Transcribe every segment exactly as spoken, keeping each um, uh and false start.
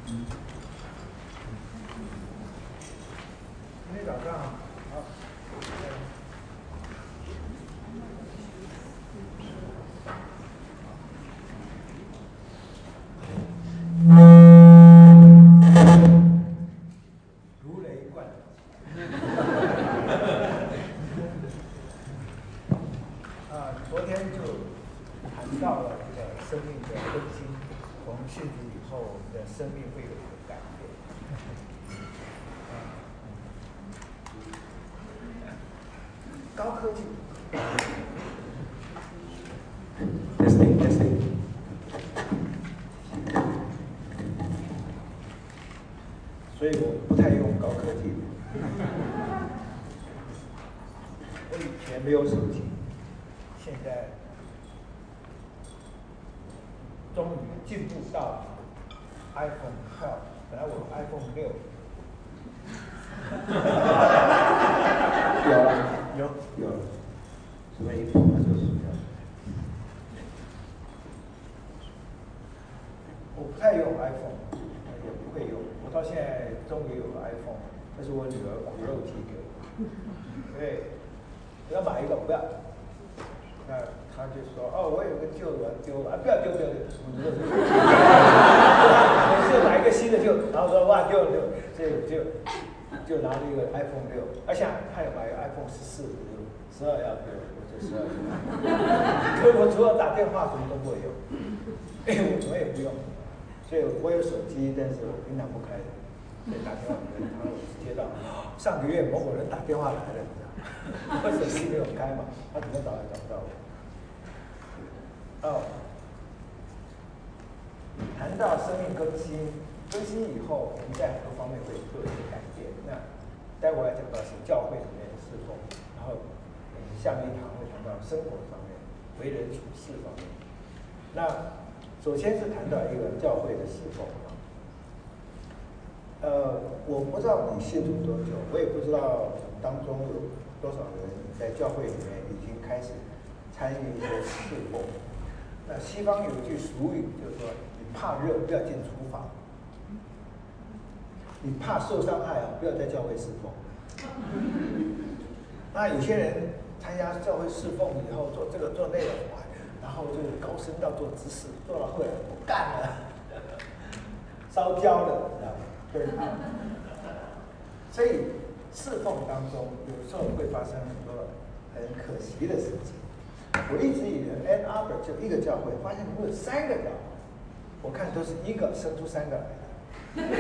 今天早上好。如雷贯啊，昨天就谈到了这个生命的更新，从信主以后，我们的生命会有一个改变。高科技 ，testing testing， 所以我不太用高科技。我以前没有手机，现在终于进步到 iPhone 十二，本来我 iPhone 六。有了，有有了，什么一碰它就是这样。我不太用 iPhone， 也不会用。我到现在终于有了 iPhone， 这是我女儿骨肉体给我。对，要买一个不要。那他就说：“哦，我有个旧的丢了，啊，不要丢丢丢。”每次买一个新的就，然后说哇丢了丢了，就就就拿了一个 iPhone 六，而且他也买个 iPhone 十四，十二要丢，我就十二。可我除了打电话什么都不会用，我什么也不用，所以我有手机，但是我平常不开的，所以打电话给他，我接到上个月某某人打电话来了，你知道吗？我手机没有开嘛，他怎么找也找不到我。哦，谈到生命更新，更新以后，我们在很多方面会做一些改变。那待会要讲到是教会里面的侍奉，然后嗯，下面一堂会谈到生活上面、为人处事方面。那首先是谈到一个教会的侍奉啊。呃，我不知道你信主多久，我也不知道当中有多少人在教会里面已经开始参与一些侍奉。那西方有一句俗语，就是说：“你怕热，不要进厨房；你怕受伤害啊，不要在教会侍奉。”那有些人参加教会侍奉以后，做这个做那个，然后就高升到做执事，做到后来不干了，烧焦了，知道吗？对。所以侍奉当中，有时候会发生很多很可惜的事情。我一直以为 Ann Arbor 就一个教会，发现我有三个教会，我看都是一个生出三个来的。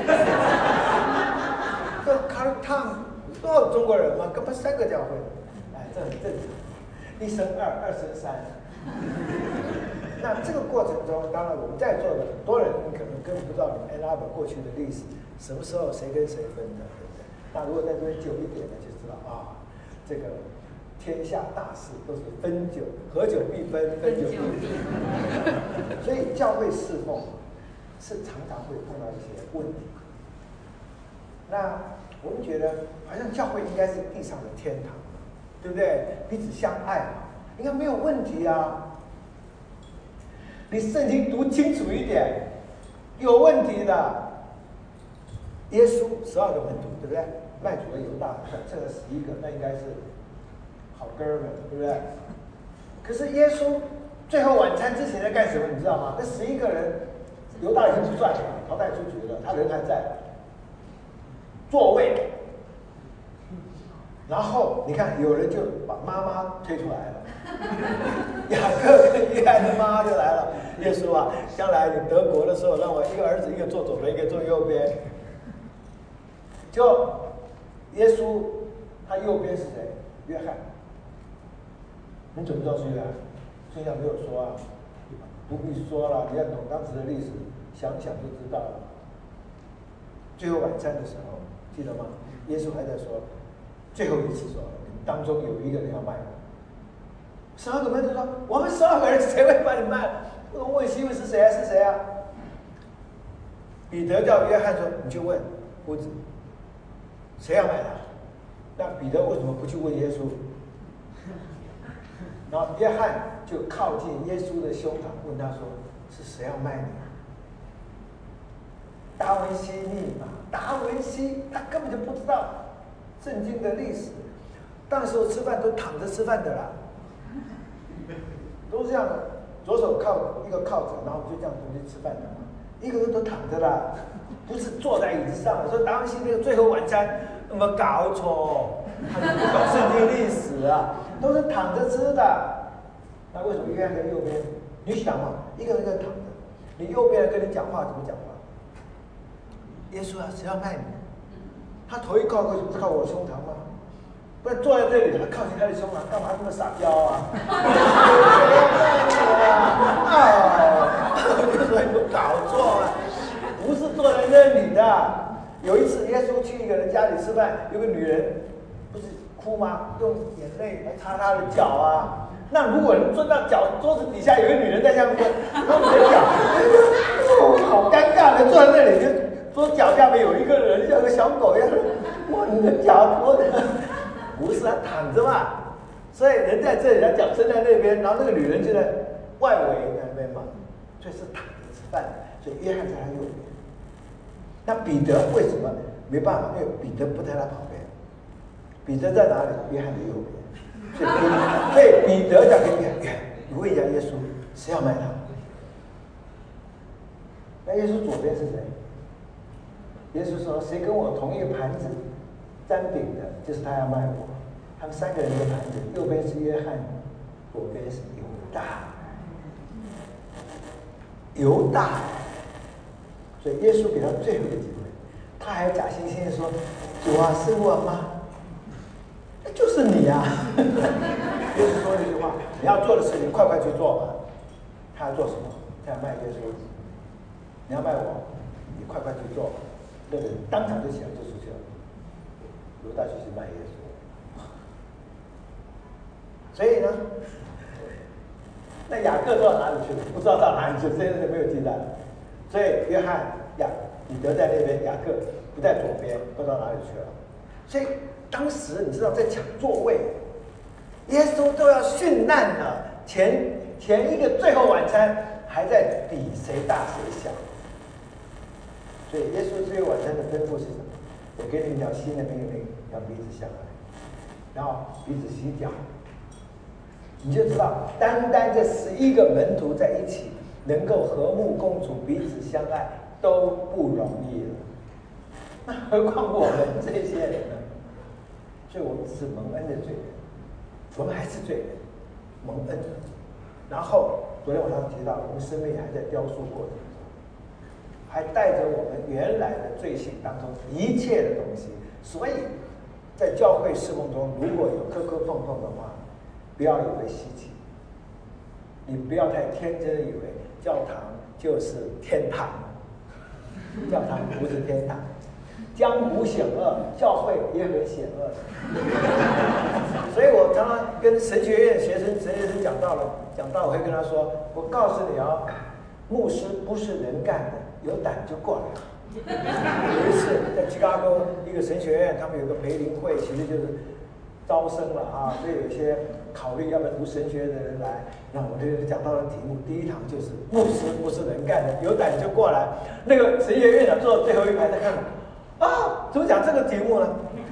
这 Cartown 多少中国人嘛，根本三个教会，哎，这很正常。一生二，二生三。那这个过程中，当然我们在座的很多人，可能根本不知道你们 Ann Arbor 过去的历史，什么时候谁跟谁分的，对不对？那如果在这边久一点的，就知道啊，这个。天下大事都是分久，合久必分，分久必离。所以教会侍奉是常常会碰到一些问题。那我们觉得，好像教会应该是地上的天堂，对不对？彼此相爱，应该没有问题啊。你圣经读清楚一点，有问题的。耶稣十二个门徒，对不对？卖主的犹大剩了十一个，那应该是。好哥们，对不对？可是耶稣最后晚餐之前在干什么？你知道吗？那十一个人，犹大已经不算了，淘汰出局了，他人还在，座位。然后你看，有人就把妈妈推出来了，雅各跟约翰的妈妈就来了。耶稣啊，将来你得国的时候，让我一个儿子一个坐左边，一个坐右边。就耶稣，他右边是谁？约翰。你怎么知道是约翰？圣经没有说啊，不必说了，你要懂当时的历史，想想就知道了。最后晚餐的时候，记得吗？耶稣还在说，最后一次说，你们当中有一个人要卖我。十二个门徒说，我们十二个人谁会把你卖？我问西门是谁啊？是谁啊？彼得叫约翰说，你去问夫子，谁要卖他？那彼得为什么不去问耶稣？然后约翰就靠近耶稣的胸膛，问他说：“是谁要卖你？” 达文西密码。达文西他根本就不知道圣经的历史，当时候吃饭都躺着吃饭的啦，都是这样的，左手靠一个靠着，然后就这样出去吃饭的嘛，一个个都躺着啦，不是坐在椅子上。所以达文西那个最后晚餐，那么搞错，他就不懂圣经历史啊，都是躺着吃的。那为什么约翰在右边？你想嘛，一个人一个人躺着，你右边跟你讲话怎么讲话？耶稣啊，谁要卖你？他头一靠过去不是靠我的胸膛吗？不然坐在这里，他靠近他的胸膛，干嘛这么撒娇啊？啊！我就说有搞错啊，不是坐在那里的。有一次，耶稣去一个人家里吃饭，有个女人不是哭吗？用眼泪来擦他的脚啊。那如果坐到脚桌子底下，有个女人在下面摸你的脚，哦，好尴尬的，坐在那里就。说脚下面有一个人像个小狗一样摸你的脚，摸的不是他躺着嘛，所以人在这里，他脚伸在那边，然后那个女人就在外围那边嘛，所以是躺着吃饭，所以约翰在他右边。那彼得为什么没办法？因为彼得不在他旁边，彼得在哪里？约翰的右边，所以彼得讲给约翰，你问一下耶稣，谁要卖他？那耶稣左边是谁？耶稣说：“谁跟我同一个盘子沾饼的，就是他要卖我。”他们三个人一个盘子，右边是约翰，左边是犹大。犹大，所以耶稣给他最后一个机会，他还假惺惺的说：“主啊，是我吗？那就是你啊！”耶稣说了一句话：“你要做的事情，快快去做吧。”他要做什么？他要卖耶稣。你要卖我，你快快去做吧。那个人当场就起来就出去了，犹大就去卖耶稣。所以呢，那雅各到哪里去了？不知道到哪里去，这些人没有记载。所以约翰、雅彼得在那边，雅各不在左边，不知道哪里去了。所以当时你知道在抢座位，耶稣都要殉难了，前前一个最后晚餐还在比谁大谁小。所以耶稣最后晚餐的吩咐是什么？我给你一条新的命令，要彼此相爱，然后彼此洗脚。你就知道，单单这十一个门徒在一起，能够和睦共处、彼此相爱，都不容易了。那何况我们这些人呢？所以我们只是蒙恩的罪人，我们还是罪人，蒙恩。然后昨天晚上提到，我们生命还在雕塑过程。还带着我们原来的罪性当中一切的东西，所以在教会侍奉中，如果有磕磕碰碰的话，不要以为稀奇，你不要太天真以为教堂就是天堂，教堂不是天堂，江湖险恶，教会也很险恶。所以我常常跟神学院学生、神学生讲到了，讲到我会跟他说，我告诉你啊，牧师不是人干的。有胆就过来。有一次在芝加哥一个神学院，他们有个培灵会，其实就是招生了啊，所以有些考虑要不要读神学的人来。那我就讲到了题目，第一堂就是牧师不是人干的，有胆就过来。那个神学院长坐在最后一排在看我，啊，怎么讲这个题目呢？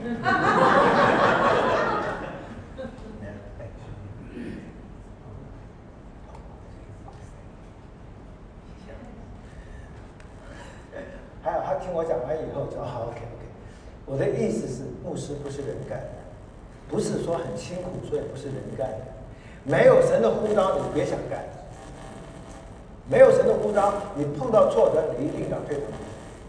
还有他听我讲完以后就好 OK OK， 我的意思是牧师不是人干的，不是说很辛苦，所以不是人干的。没有神的呼召，你别想干；没有神的呼召，你碰到挫折，你一定要退回去。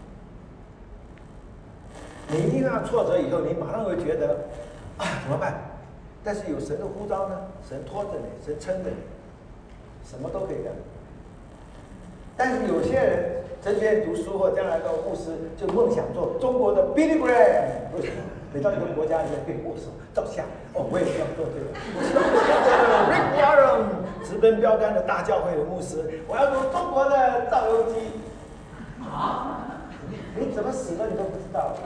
你一定要挫折以后，你马上会觉得啊怎么办？但是有神的呼召呢，神拖着你，神撑着你，什么都可以干。但是有些人神学院读书或将来当牧师，就梦想做中国的 Billy Graham。为什么？每到一个国家，你可以握手照相。哦，我也希望做这个。我希望做这个 Rick Warren 直奔标杆的大教会的牧师。我要做中国的赵镕基。啊？你怎么死的你都不知道。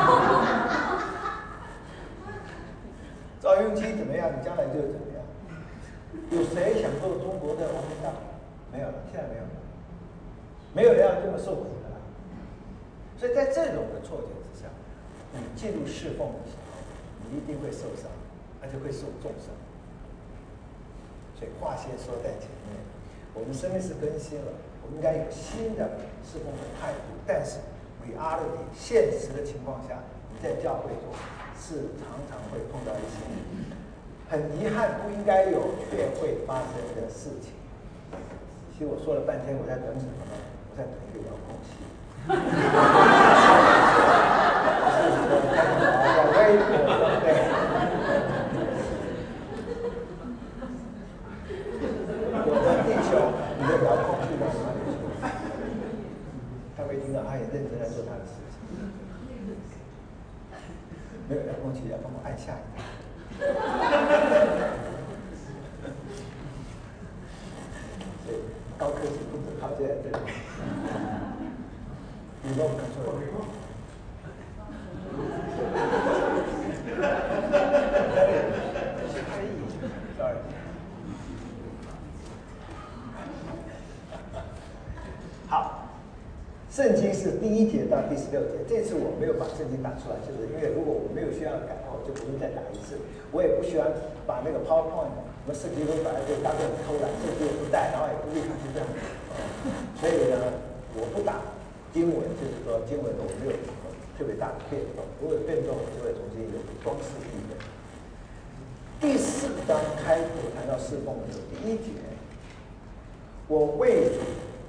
赵镕基怎么样，你将来就怎么样。有谁想做中国的王明道？没有了，现在没有了。没有人要这么受苦的啦。 所以在这种的错觉之下，你进入侍奉的时候，你一定会受伤，而且会受重伤。所以话先说在前面，我们生命是更新了，我们应该有新的侍奉的态度。但是 reality 现实的情况下，你在教会中是常常会碰到一些很遗憾不应该有却会发生的事情。其实我说了半天，我在等什么呢？我在等一个遥控器。在微博，对不对？我的弟兄，你的遥控器到哪里去？他会听到，他也认真在做他的事情。没有遥控器，要帮我按下一台。所以高科技不可靠，就在这里。你帮我看错了。Sorry。好，圣经是第一节到第十六节。这次我没有把圣经打出来，就是因为如果我没有需要改的话，我就不用再打一次。我也不喜欢把那个 PowerPoint 什么圣经都摆在这里，当做很偷懒，圣经也不带，然后也不立刻去这样。所以呢，我不打经文，就是说经文我没有特别大的变动。如果有变动，我就会重新有装饰意的。第四章开头谈到侍奉的时候，第一节，我为主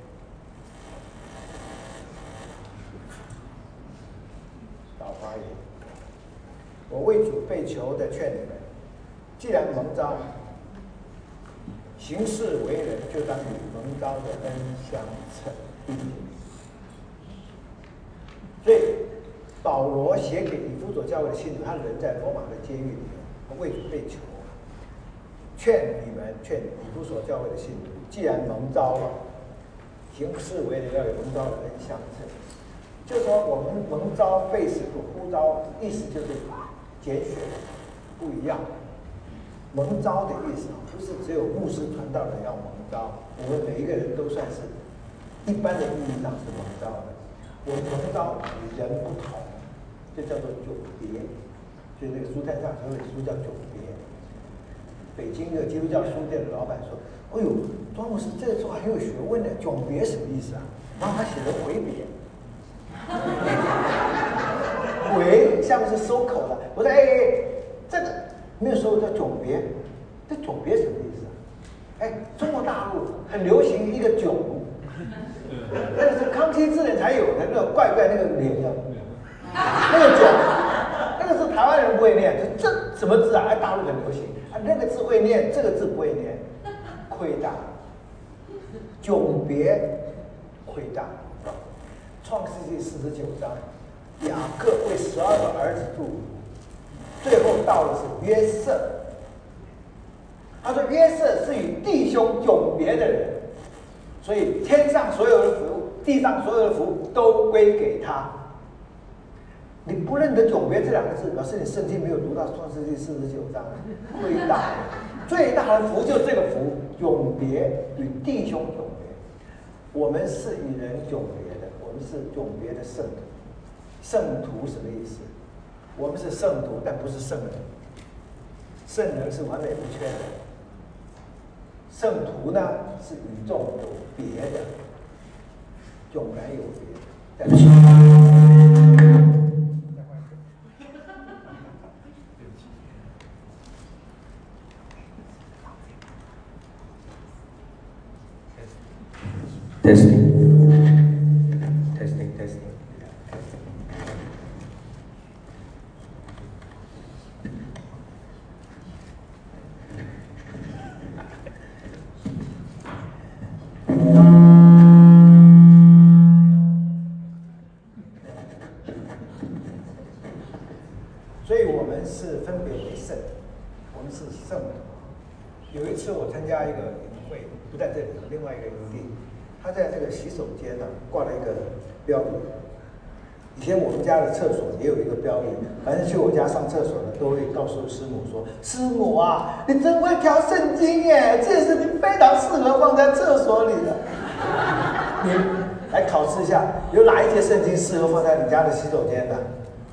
导发言，我为主被囚的劝你们，既然蒙召，行事为人，就当与蒙召的恩相称。第一节，所以保罗写给以弗所教会的信徒，他人在罗马的监狱里面，他为主被囚，劝你们，劝以弗所教会的信徒，既然蒙召了，行事为人要有蒙召的恩相称。就是说，我们蒙召被使徒呼召，意思就是拣选不一样。蒙召的意思不是只有牧师传道人要蒙召，我们每一个人都算是一般的意义上是蒙召的。我们蒙召与人不同，这叫做迥别。所以那个书摊上有本书叫《迥别》。北京的基督教书店的老板说：“哎呦，庄牧师这个书很有学问的，迥别什么意思啊？”然后他写的回别。回像是收口的，我说哎哎，这个没有收叫迥别，这迥别什么意思啊？哎，中国大陆很流行一个囧，那个是康熙字典才有的，那个怪怪那个脸样，那个囧，那个是台湾人不会念，就这什么字啊？哎，大陆很流行，啊那个字会念，这个字不会念，亏大，迥别，亏大。创世纪四十九章，雅各为十二个儿子祝福，最后到的是约瑟。他说约瑟是与弟兄迥别的人，所以天上所有的福，地上所有的福都归给他。你不认得迥别这两个字，表示你圣经没有读到创世纪四十九章。最大的最大的福就是这个福，迥别，与弟兄迥别。我们是与人迥别的，我们是迥别的圣徒。圣徒什么意思？我们是圣徒，但不是圣人。圣人是完美无缺的，圣徒呢是与众有别的，迥然有别。再Testing. Testing, testing. So 所以我们是分别为圣，我们是圣徒。有一次我参加一个营会，不在这里，另外一个营地。他在这个洗手间呢挂了一个标语。以前我们家的厕所也有一个标语，反正去我家上厕所的都会告诉师母说：“师母啊，你真会挑圣经耶，这是你非常适合放在厕所里的。”你来考试一下，有哪一节圣经适合放在你家的洗手间的？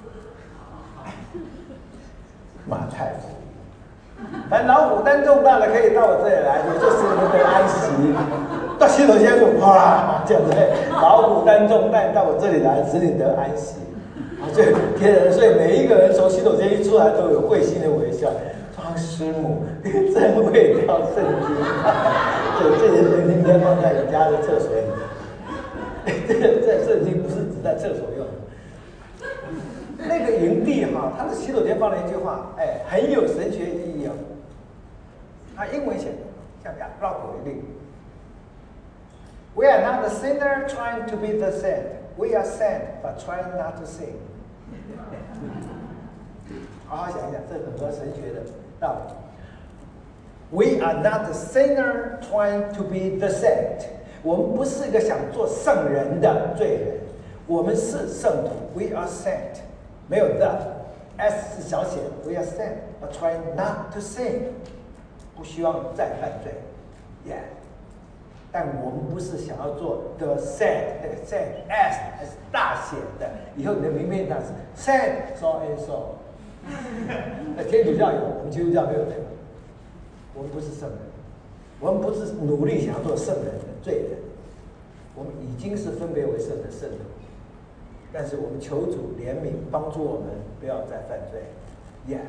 马太福音。凡劳苦担重担的，可以到我这里来，我就使你们得安息。到洗手间就哗，这样子，劳苦担重担到我这里来，使你得安息。啊，所以天人，所以每一个人从洗手间一出来都有会心的微笑。庄师母真会挑圣经，对，这些圣经应该放在你家的厕所里。这这圣经不是只在厕所用的。那个营地哈，他的洗手间放了一句话，哎，很有神学意义哦。他英文写的，像这样绕口令 ：We are not the sinner trying to be the saint. We are sent, but trying not to sin. 好好想一想，这很合神学的道理。We are not the sinner trying to be the saint. 我们不是一个想做圣人的罪人，我们是圣徒。We are sent， 没有 the，s 是小写的。We are sent, but trying not to sin， 不希望再犯罪。Yeah， 但我们不是想要做 the saint， 那个 saint s 是大写的，以后你的名片上是 saint so and so。那天主教有，我们基督教没有这个。我们不是圣人，我们不是努力想要做圣人的罪人，我们已经是分别为圣的圣徒。但是我们求主怜悯，帮助我们不要再犯罪。Yeah，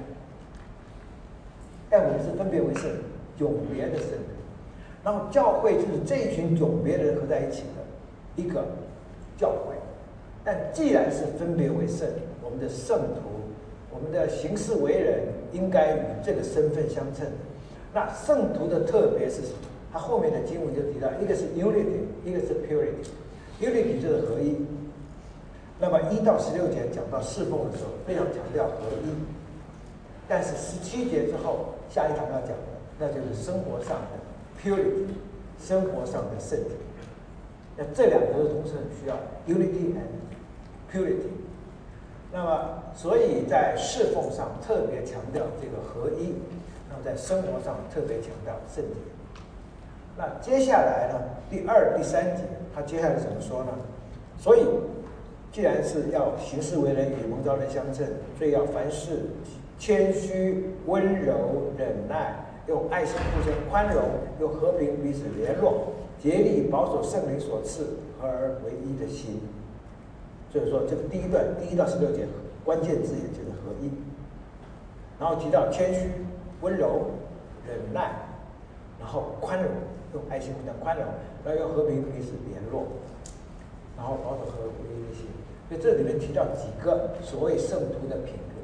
但我们是分别为圣，永别的圣人。然后教会就是这一群永别的人合在一起的一个教会。但既然是分别为圣，我们的圣徒，我们的行事为人应该与这个身份相称。那圣徒的特别是什么？他后面的经文就提到，一个是 unity， 一个是 purity。unity 就是合一。那么一到十六节讲到侍奉的时候，非常强调合一。但是十七节之后，下一堂要讲的，那就是生活上的 purity， 生活上的圣洁。那这两个都同时很需要 unity and purity。那么，所以在侍奉上特别强调这个合一。那么在生活上特别强调圣洁。那接下来呢，第二、第三节，他接下来怎么说呢？所以，既然是要行事为人与蒙召人相称，所以要凡事谦虚、温柔、忍耐，用爱心互相宽容，用和平彼此联络，竭力保守圣灵所赐合而为一的心。所以说，这个第一段第一到十六节关键字眼就是合一，然后提到谦虚。温柔、忍耐，然后宽容，用爱心互相宽容，然后用和平彼此联络，然后保守和唯一的心。所以这里面提到几个所谓圣徒的品格。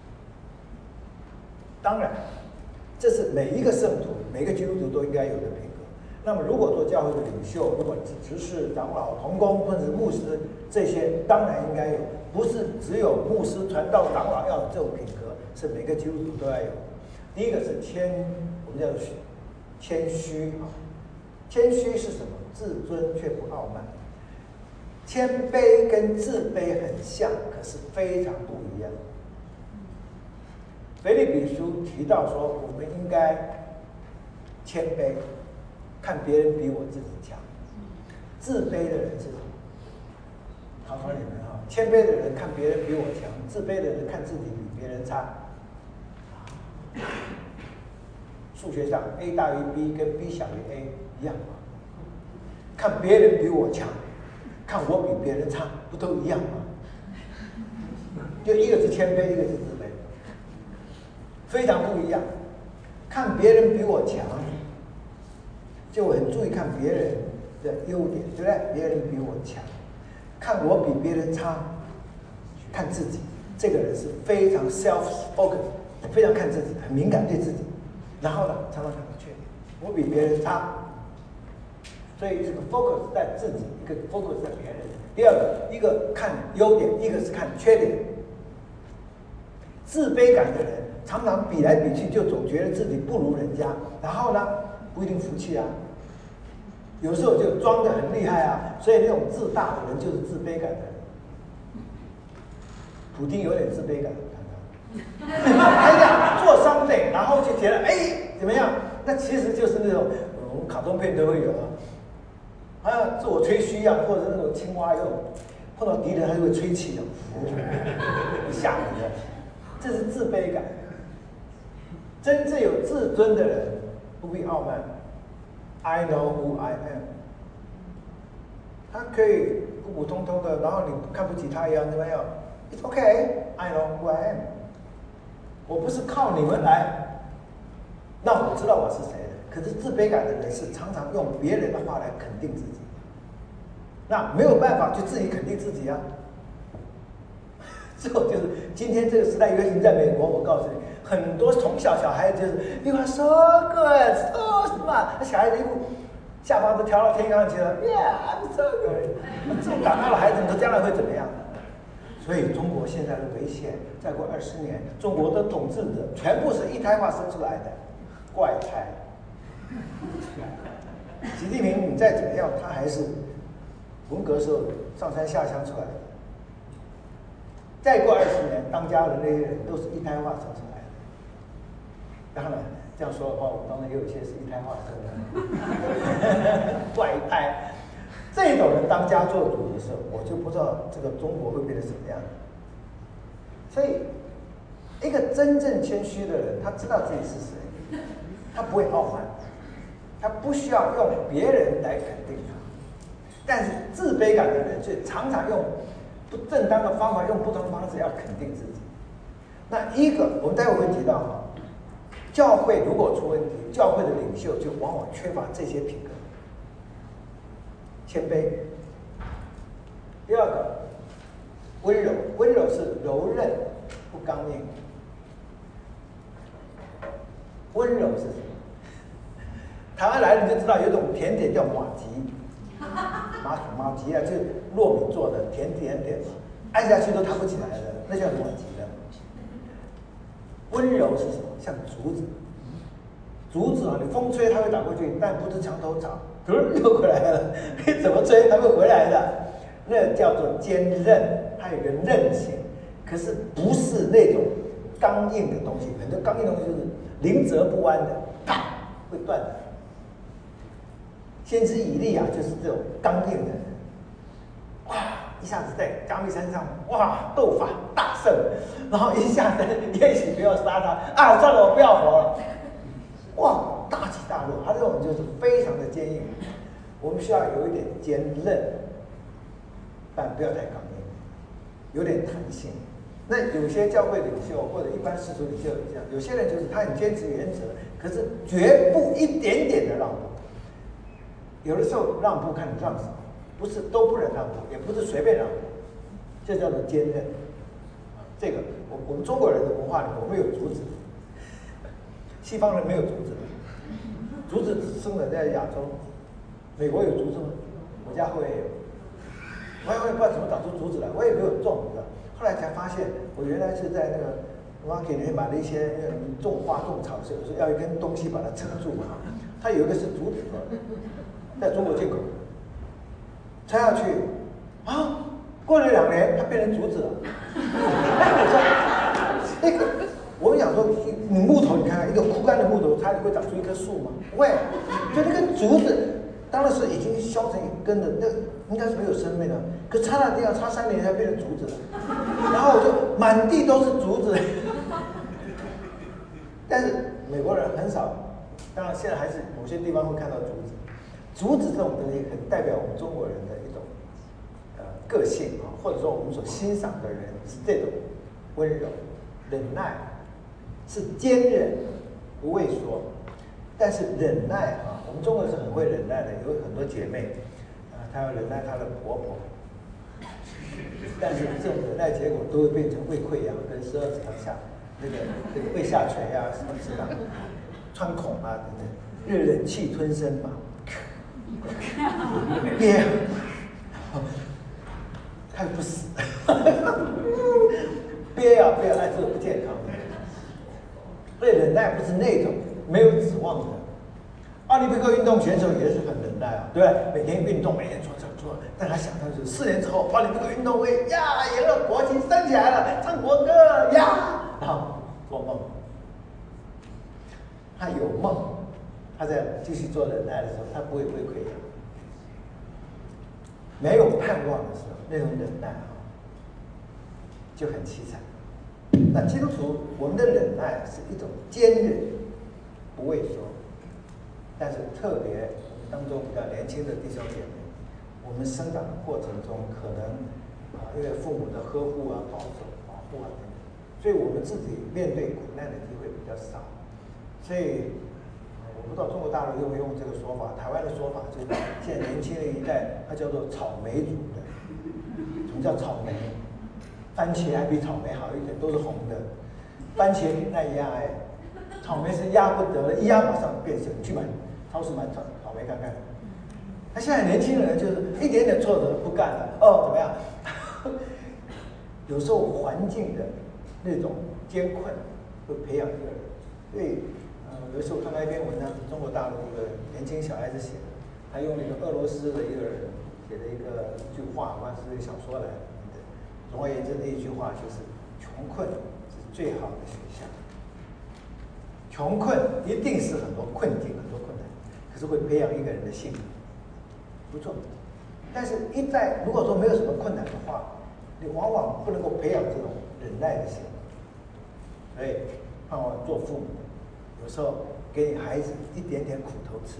当然，这是每一个圣徒、每一个基督徒都应该有的品格。那么，如果做教会的领袖，如果执事、长老、同工或者是牧师，这些当然应该有，不是只有牧师、传道、长老要有这种品格，是每个基督徒都要有。第一个是谦，我们叫做谦虚啊。谦虚是什么？自尊却不傲慢。谦卑跟自卑很像，可是非常不一样。腓立比书提到说，我们应该谦卑，看别人比我自己强。自卑的人是什么？考考你们啊，谦卑的人看别人比我强，自卑的人看自己比别人差。数学上 a 大于 b 跟 b 小于 a 一样吗？看别人比我强，看我比别人差，不都一样吗？就一个是谦卑，一个是自卑，非常不一样。看别人比我强，就很注意看别人的优点，对不对？别人比我强，看我比别人差，看自己，这个人是非常 self-focused。非常看自己，很敏感对自己，然后呢，常常看到缺点，我比别人差，所以这个 focus 在自己，一个 focus 在别人。第二个，一个看优点，一个是看缺点。自卑感的人常常比来比去，就总觉得自己不如人家，然后呢，不一定服气啊，有时候就装得很厉害啊，所以那种自大的人就是自卑感的人。普丁有点自卑感。他讲做商队，然后就觉得哎怎么样？那其实就是那种我们卡通片都会有啊， 好像自我吹嘘一样，或者是那种青蛙一样，碰到敌人还是会吹气的，吓你的，这是自卑感。真正有自尊的人不必傲慢 ，I know who I am。他可以普普通通的，然后你看不起他一样，怎么样 ？It's okay, I know who I am。我不是靠你们来让我知道我是谁的。可是自卑感的人是常常用别人的话来肯定自己，那没有办法去自己肯定自己啊。这就是今天这个时代，尤其在美国，我告诉你，很多从小小孩子就是 You are so good, so smart， 那小孩子一副下巴都调到天上去了 ，Yeah, I'm so good。这种长大的孩子，你说将来会怎么样？所以中国现在的危险，再过二十年，中国的统治者全部是一胎化生出来的怪胎。习近平，你再怎么样，他还是文革时候上山下乡出来的。再过二十年，当家的那些人都是一胎化生出来的。当然，这样说的话，我当然也有一些是一胎化生的怪胎。这种人当家做主的时候，我就不知道这个中国会变成什么样。所以，一个真正谦虚的人，他知道自己是谁，他不会傲慢。他不需要用别人来肯定他，但是自卑感的人却常常用不正当的方法，用不同的方式要肯定自己。那一个，我们待会会提到哈，教会如果出问题，教会的领袖就往往缺乏这些品格：谦卑。第二个，温柔，温柔是柔韧，不刚硬。温柔是什么？台湾来了你就知道有一种甜点叫马吉，马马吉啊，就是糯米做的甜甜点，按下去都弹不起来的，那叫马吉的。温柔是什么？像竹子，竹子啊，你风吹它会打过去，但不是墙头草，突然又回来了，你怎么吹它会回来的？那叫做坚韧，它有个韧性，可是不是那种刚硬的东西。很多刚硬的东西就是灵折不弯的，啪会断的。先知以利亚就是这种刚硬的人，哇，一下子在加密山上，哇，斗法大胜，然后一下子也许不要杀他啊，算了，我不要活了，哇，大起大落，他这种就是非常的坚硬。我们需要有一点坚韧，但不要太刚硬，有点弹性。那有些教会领袖或者一般世俗领袖这样，有些人就是他很坚持原则，可是绝不一点点的让步。有的时候让步看你让什么，不是都不能让步，也不是随便让步，这叫做坚韧。这个我我们中国人的文化里面，我们有竹子，西方人没有竹子，竹子只生长在亚洲。美国有竹子吗？我家后院有，我也我也不知道怎么长出竹子来，我也没有种，你知道。后来才发现，我原来是在那个 market 里面买了一些种花种草，是不是要一根东西把它撑住嘛？它有一个是竹子的。在中国进口，拆下去啊，过了两年，它变成竹子了。我说，那个，我们讲说，你木头，你看看一个枯干的木头，它会长出一棵树吗？不会，就那根竹子，当然是已经削成一根的，那应该是没有生命的。可插那地方插三年才变成竹子了，然后我就满地都是竹子。但是美国人很少，当然现在还是某些地方会看到竹子。竹子这种东西很代表我们中国人的一种呃个性啊，或者说我们所欣赏的人是这种温柔、忍耐，是坚韧，不畏缩。但是忍耐啊，我们中国人是很会忍耐的，有很多姐妹啊，她要忍耐她的婆婆，但是这种忍耐结果都会变成胃溃疡跟十二指肠下那个那个胃下垂啊，什么指肠穿孔啊等等，因为忍气吞声嘛。憋，他又不死，憋呀憋呀，哎，这个不健康。所以忍耐不是那种没有指望的。奥林匹克运动选手也是很忍耐啊，对不对？每天运动，每天做做做，但他想象就是四年之后，奥林匹克运动会呀，赢了，国旗升起来了，唱国歌呀，然后做梦。他有梦。他在继续做忍耐的时候，他不会胃溃疡。 没有盼望的时候，那种忍耐啊，就很凄惨。那基督徒，我们的忍耐是一种坚韧，不畏缩。但是特别当中比较年轻的弟兄姐妹，我们生长的过程中，可能啊，因为父母的呵护啊、保守、保护啊等等，所以我们自己面对苦难的机会比较少。所以，我不知道中国大陆用不用这个说法，台湾的说法就是现在年轻的一代，它叫做草莓族的。什么叫草莓？番茄还比草莓好一点，都是红的。番茄那一样哎，草莓是压不得的，一压马上变色。你去买超市买草草莓看看。那现在年轻人就是一点点挫折不干了，哦，怎么样？有时候环境的那种艰困会培养一个人。所以，呃，有时候看到一篇文章，是中国大陆一个年轻小孩子写的，他用那个俄罗斯的一个人写的一个一句话，好像是一个小说来的。总而言之，那一句话就是：穷困是最好的学校。穷困一定是很多困境、很多困难，可是会培养一个人的性格，不错。但是，一在如果说没有什么困难的话，你往往不能够培养这种忍耐的性格。所以，盼望做父母的，有时候给你孩子一点点苦头吃。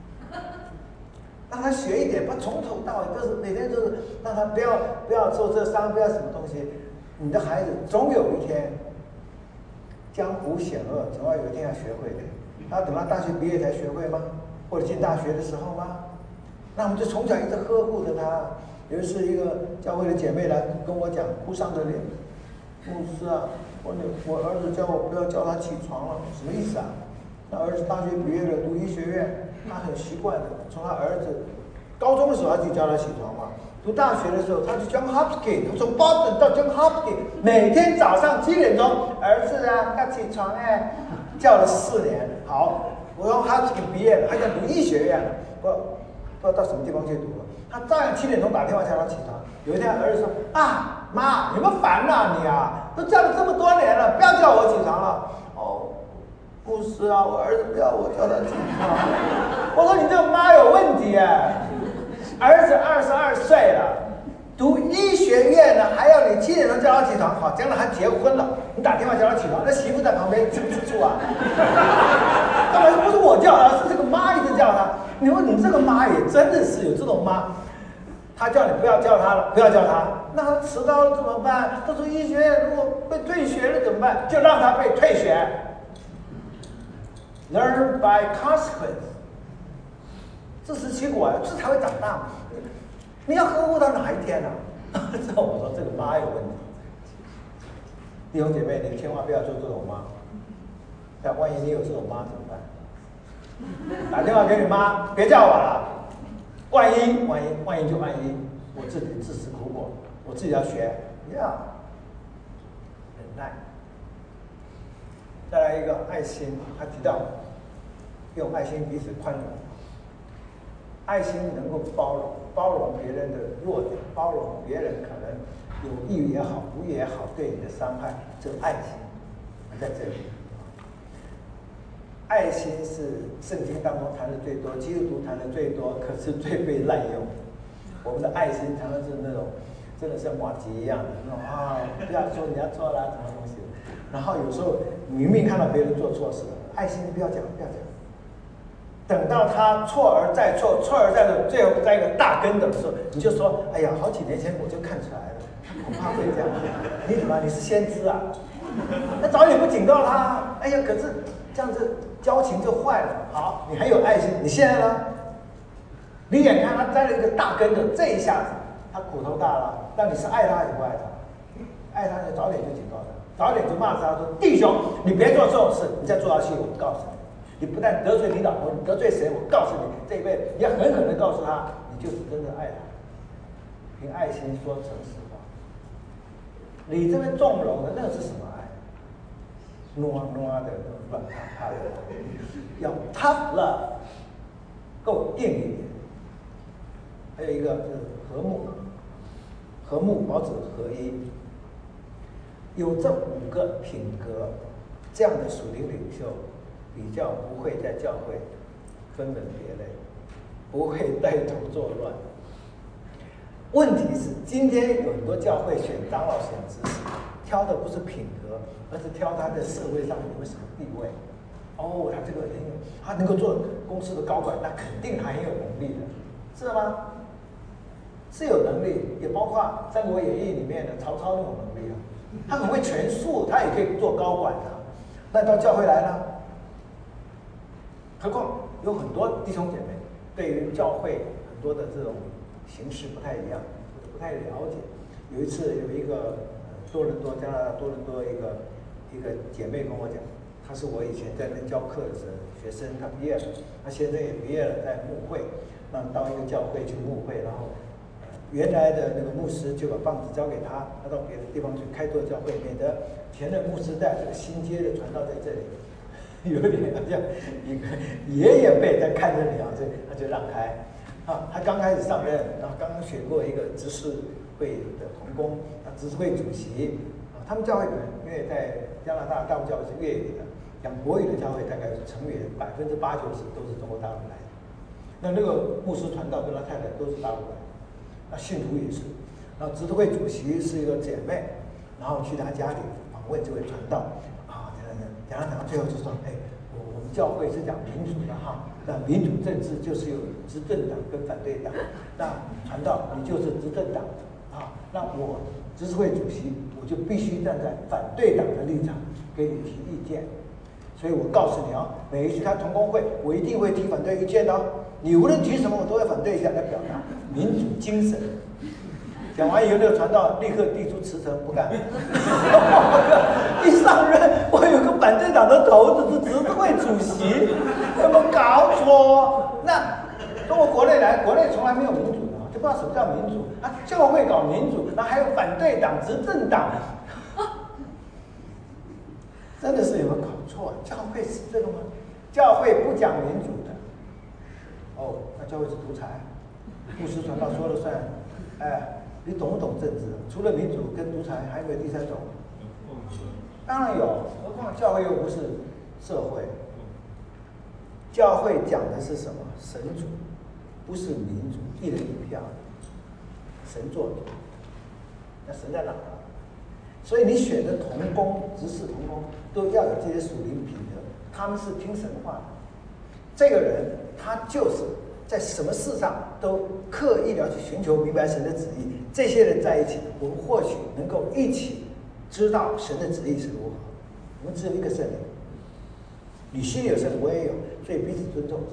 让他学一点，不从头到尾都是每天都是让他不要不要做这伤，不要什么东西。你的孩子总有一天，江湖险恶，总要有一天要学会的。他等到大学毕业才学会吗？或者进大学的时候吗？那我们就从小一直呵护着他。有一次，一个教会的姐妹来跟我讲，哭丧着脸，牧师啊，我我儿子叫我不要叫他起床了，什么意思啊？他儿子大学毕业了，读医学院。他很习惯的，从他儿子高中的时候，他就叫他起床嘛。读大学的时候，他去 John Hopkins， 他从 Boston 到 John Hopkins， 每天早上七点钟，儿子啊，要起床哎，叫了四年。好，我从 Hopkins 毕业了，还想读医学院了，不不知道到什么地方去读了。他照样七点钟打电话叫他起床。有一天，儿子说：“啊，妈，有没有烦呐你啊？都叫了这么多年了，不要叫我起床了。”哦。不是啊，我儿子不要我叫他起床。我说你这个妈有问题哎！儿子二十二岁了，读医学院呢，还要你七点钟叫他起床。好，将来还结婚了，你打电话叫他起床，那媳妇在旁边吃不吃醋啊？当然不是我叫他，是这个妈一直叫他。你说你这个妈也真的是有这种妈，他叫你不要叫他了，不要叫他，那他迟到了怎么办？他说医学院如果被退学了怎么办？就让他被退学。Learn by consequence， 自食其果，这才会长大嘛。你要呵护到哪一天呢、啊？这我说这个妈有问题。弟兄姐妹，你千万不要做这种妈。但万一你有这种妈怎么办？打电话给你妈，别叫我了。万一万一万一就万一，我自己自食苦果，我自己要学，要忍耐。再来一个爱心，他提到用爱心彼此宽容，爱心能够包容，包容别人的弱点，包容别人可能有意也好，无意也好对你的伤害，这爱心在这里。爱心是圣经当中谈的最多，基督徒谈的最多，可是最被滥用。我们的爱心常常是那种真的像马吉一样的那种啊，不要说人家错了什么东西。然后有时候明明看到别人做错事了，爱心不要讲，不要讲。等到他错而再错，错而再错，最后在一个大跟斗的时候，你就说：“哎呀，好几年前我就看出来了，恐怕会这样。”你怎么？你是先知啊？那早点不警告他？哎呀，可是这样子交情就坏了。好，你还有爱心，你现在呢？你眼看他栽了一个大跟斗，这一下子他苦头大了。但你是爱他还是不爱他？爱他，你早点就警告他。早点就骂他说：“弟兄，你别做这种事，你再做下去，我告诉你，你不但得罪你老婆，你得罪谁？我告诉你，这一辈你要狠狠的告诉他，你就是真的爱他，凭爱心说诚实话。你这边纵容的那是什么爱？挪挪的软趴趴的，要 tough love， 够硬一点。还有一个就是和睦，和睦保持合一。”有这五个品格，这样的属灵领袖，比较不会在教会分门别类，不会带头作乱。 问题是今天有很多教会选长老选执事，挑的不是品格，而是挑他在社会上有什么地位。哦，他这个人他能够做公司的高管，那肯定还很有能力的，是吗？是有能力，也包括《三国演义》里面的曹操那种能力啊，他很会权术，他也可以做高管啊。那到教会来呢？何况有很多弟兄姐妹对于教会很多的这种形式不太一样，或者不太了解。有一次有一个多伦多加拿大多伦多一个一个姐妹跟我讲，她是我以前在那教课的时候学生，她毕业了，她现在也毕业了，在牧会，那到一个教会去牧会，然后原来的那个牧师就把棒子交给他，他到别的地方去开拓教会，免得前任牧师带这个新接的传道在这里。有点好像一个爷爷辈在看着你啊，所以他就让开。啊，他刚开始上任，然后刚刚选过一个执事会的同工，啊，执事会主席。啊，他们教会呢，因为在加拿大大部教会是粤语的，讲国语的教会大概成员百分之八九十都是中国大陆来的。那那个牧师传道跟他太太都是大陆来的，那信徒也是。然后执事会主席是一个姐妹，然后去他家里访问这位传道。讲讲讲，最后就说：“哎，我我们教会是讲民主的哈，那民主政治就是有执政党跟反对党。那传道你就是执政党啊，那我执事会主席我就必须站在反对党的立场给你提意见。所以我告诉你啊，每一次开同工会，我一定会提反对意见的哦。你无论提什么，我都会反对一下来表达民主精神。”讲完以后，那个传道立刻递出辞呈，不干。一上任，我有个反对党的头子是执事会主席，有没有搞错？那中国国内来，国内从来没有民主的，就不知道什么叫民主。啊，教会搞民主，那还有反对党、执政党，真的是有没有搞错？教会是这个吗？教会不讲民主的。哦，那教会是独裁，牧师传道说了算，哎。你懂不懂政治？除了民主跟独裁，还有没有第三种？当然有，何况教会又不是社会。教会讲的是什么？神主，不是民主，一人一票，神做主。那神在哪儿？所以你选的同工、执事同工都要有这些属灵品德，他们是听神话的。这个人他就是在什么事上都刻意的要去寻求明白神的旨意。这些人在一起，我们或许能够一起知道神的旨意是如何。我们只有一个圣灵，你心里有圣灵，我也有，所以彼此尊重。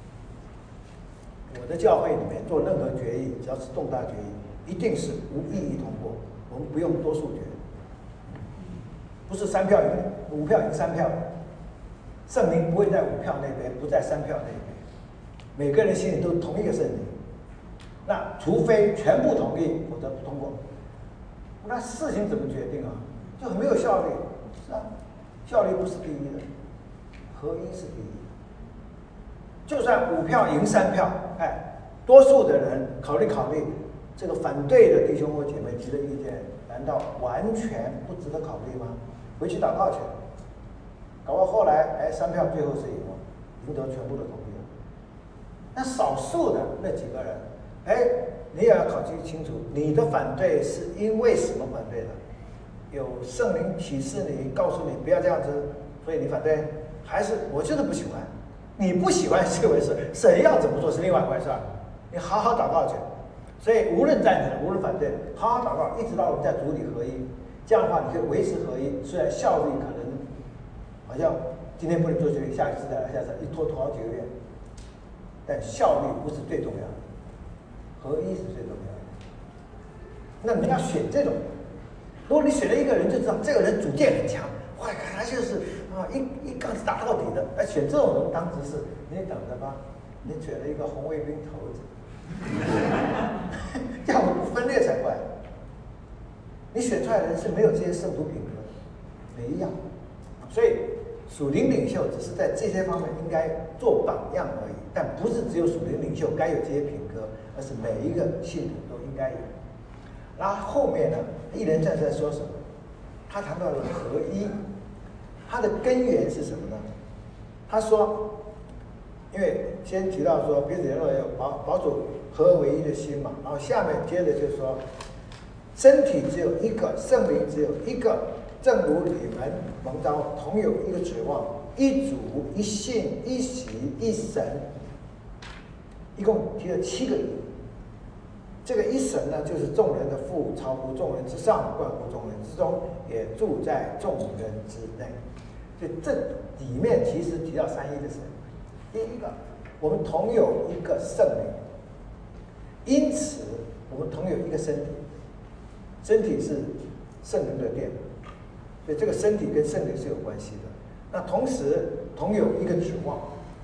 我的教会里面做任何决议，只要是重大决议，一定是无异议通过，我们不用多数决，不是三票赢五票赢三票，圣灵不会在五票那边，不在三票那边，每个人心里都同一个圣灵。那除非全部同意，否则不通过。那事情怎么决定啊？就很没有效率，是啊，效率不是第一的，合一是第一的。就算五票赢三票，哎，多数的人考虑考虑，这个反对的弟兄或姐妹提的意见，难道完全不值得考虑吗？回去祷告去，搞到后来，哎，三票最后是赢了，赢得全部的同意了。那少数的那几个人。哎，你也要考虑清楚，你的反对是因为什么反对的？有圣灵启示你，告诉你不要这样子，所以你反对，还是我就是不喜欢？你不喜欢是一回事，神要怎么做是另外一回事。你好好祷告去。所以无论赞成，无论反对，好好祷告，一直到我们在主里合一。这样的话，你可以维持合一，虽然效率可能好像今天不能做决定，下一次再来，下次一拖拖好几个月，但效率不是最重要的。合一是最重要的。那你要选这种，如果你选了一个人，就知道这个人主见很强，哇，他就是啊一一杠子打到底的。那选这种人当执事，你等着吧，你选了一个红卫兵头子，要不分裂才怪。你选出来的人是没有这些圣徒品格的，没一样。所以属灵领袖只是在这些方面应该做榜样而已，但不是只有属灵领袖该有这些品格。而是每一个信徒都应该有。然后后面呢，一连串在说什么？他谈到了合一，它的根源是什么呢？他说， 因为先提到说彼此联络要保保主合而为一的心嘛，然后下面接着就是说，身体只有一个，圣灵只有一个，正如你们蒙召同有一个指望，一主、一信、一洗、一神，一共提了七个一。这个一神呢，就是众人的父，超乎众人之上，贯乎众人之中，也住在众人之内。所以这里面其实提到三一的神。第一个，我们同有一个圣灵，因此我们同有一个身体，身体是圣灵的殿，所以这个身体跟圣灵是有关系的。那同时同有一个指望，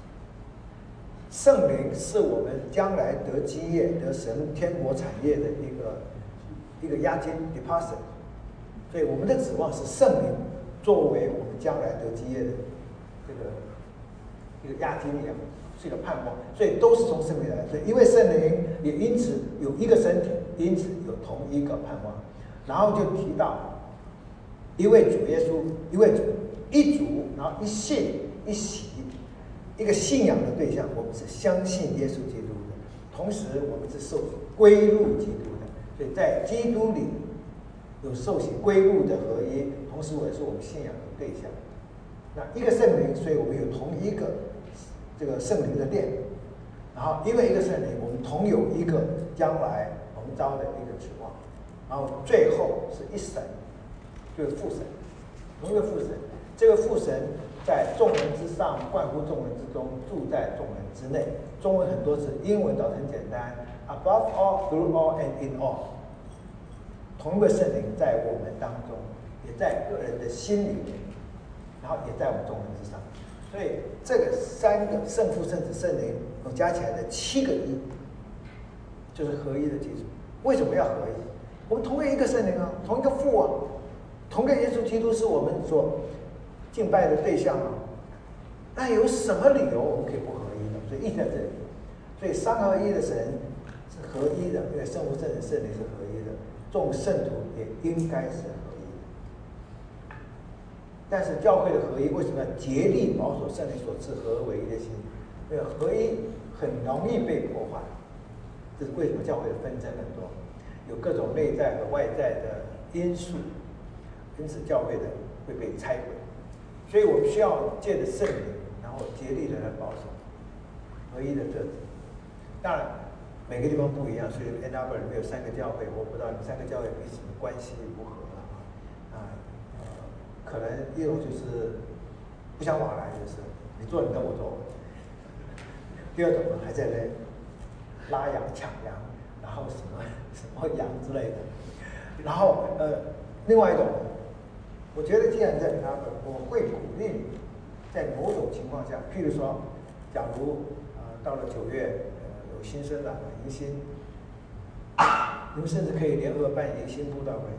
圣灵是我们将来得基业、得神天国产业的一个一个押金 deposit， 所以我们的指望是圣灵作为我们将来得基业的这个一个押金一样，是一个盼望，所以都是从圣灵来的。所以因为圣灵也因此有一个身体，因此有同一个盼望。然后就提到一位主耶稣，一位主，一主，然后一信一洗，一个信仰的对象，我们是相信耶稣基督的，同时我们是受归入基督的，所以在基督里有受洗归入的合一，同时我也是我们信仰的对象。那一个圣灵，所以我们有同一个这个圣灵的殿，然后因为一个圣灵，我们同有一个将来蒙召的一个指望，然后最后是一神，就是父神，同一个父神，这个父神在众人之上，贯乎众人之中，住在众人之内。中文很多字，英文倒是很简单 ，above all, through all, and in all。同一个圣灵在我们当中，也在个人的心里面，然后也在我们众人之上。所以这个三个圣父、圣子、圣灵加起来的七个一，就是合一的基础。为什么要合一？我们同一个圣灵啊，同一个父啊，同一个耶稣基督是我们所敬拜的对象啊。那有什么理由我们可以不合一呢？所以意在这里。所以三合一的神是合一的，因为圣父、圣子、圣灵是合一的，众圣徒也应该是合一的。但是教会的合一为什么要竭力保守圣灵所赐合而为一的心？因为合一很容易被破坏，这是为什么教会的纷争很多，有各种内在和外在的因素，因此教会的会被拆毁。所以我们需要借着圣灵，然后竭力的来保守合一的特质。当然，每个地方不一样，所以 Ann Arbor 里面有三个教会，我不知道你们三个教会彼此的关系如何了啊？呃，可能一种就是不相往来，就是你做你的，我做我的。第二种呢，还在那拉羊抢羊，然后什么什么羊之类的。然后呃，另外一种，我觉得既然在 Ann Arbor，我会鼓励你，在某种情况下，譬如说，假如呃到了九月。有新生的迎新，你们甚至可以联合办迎新布道会，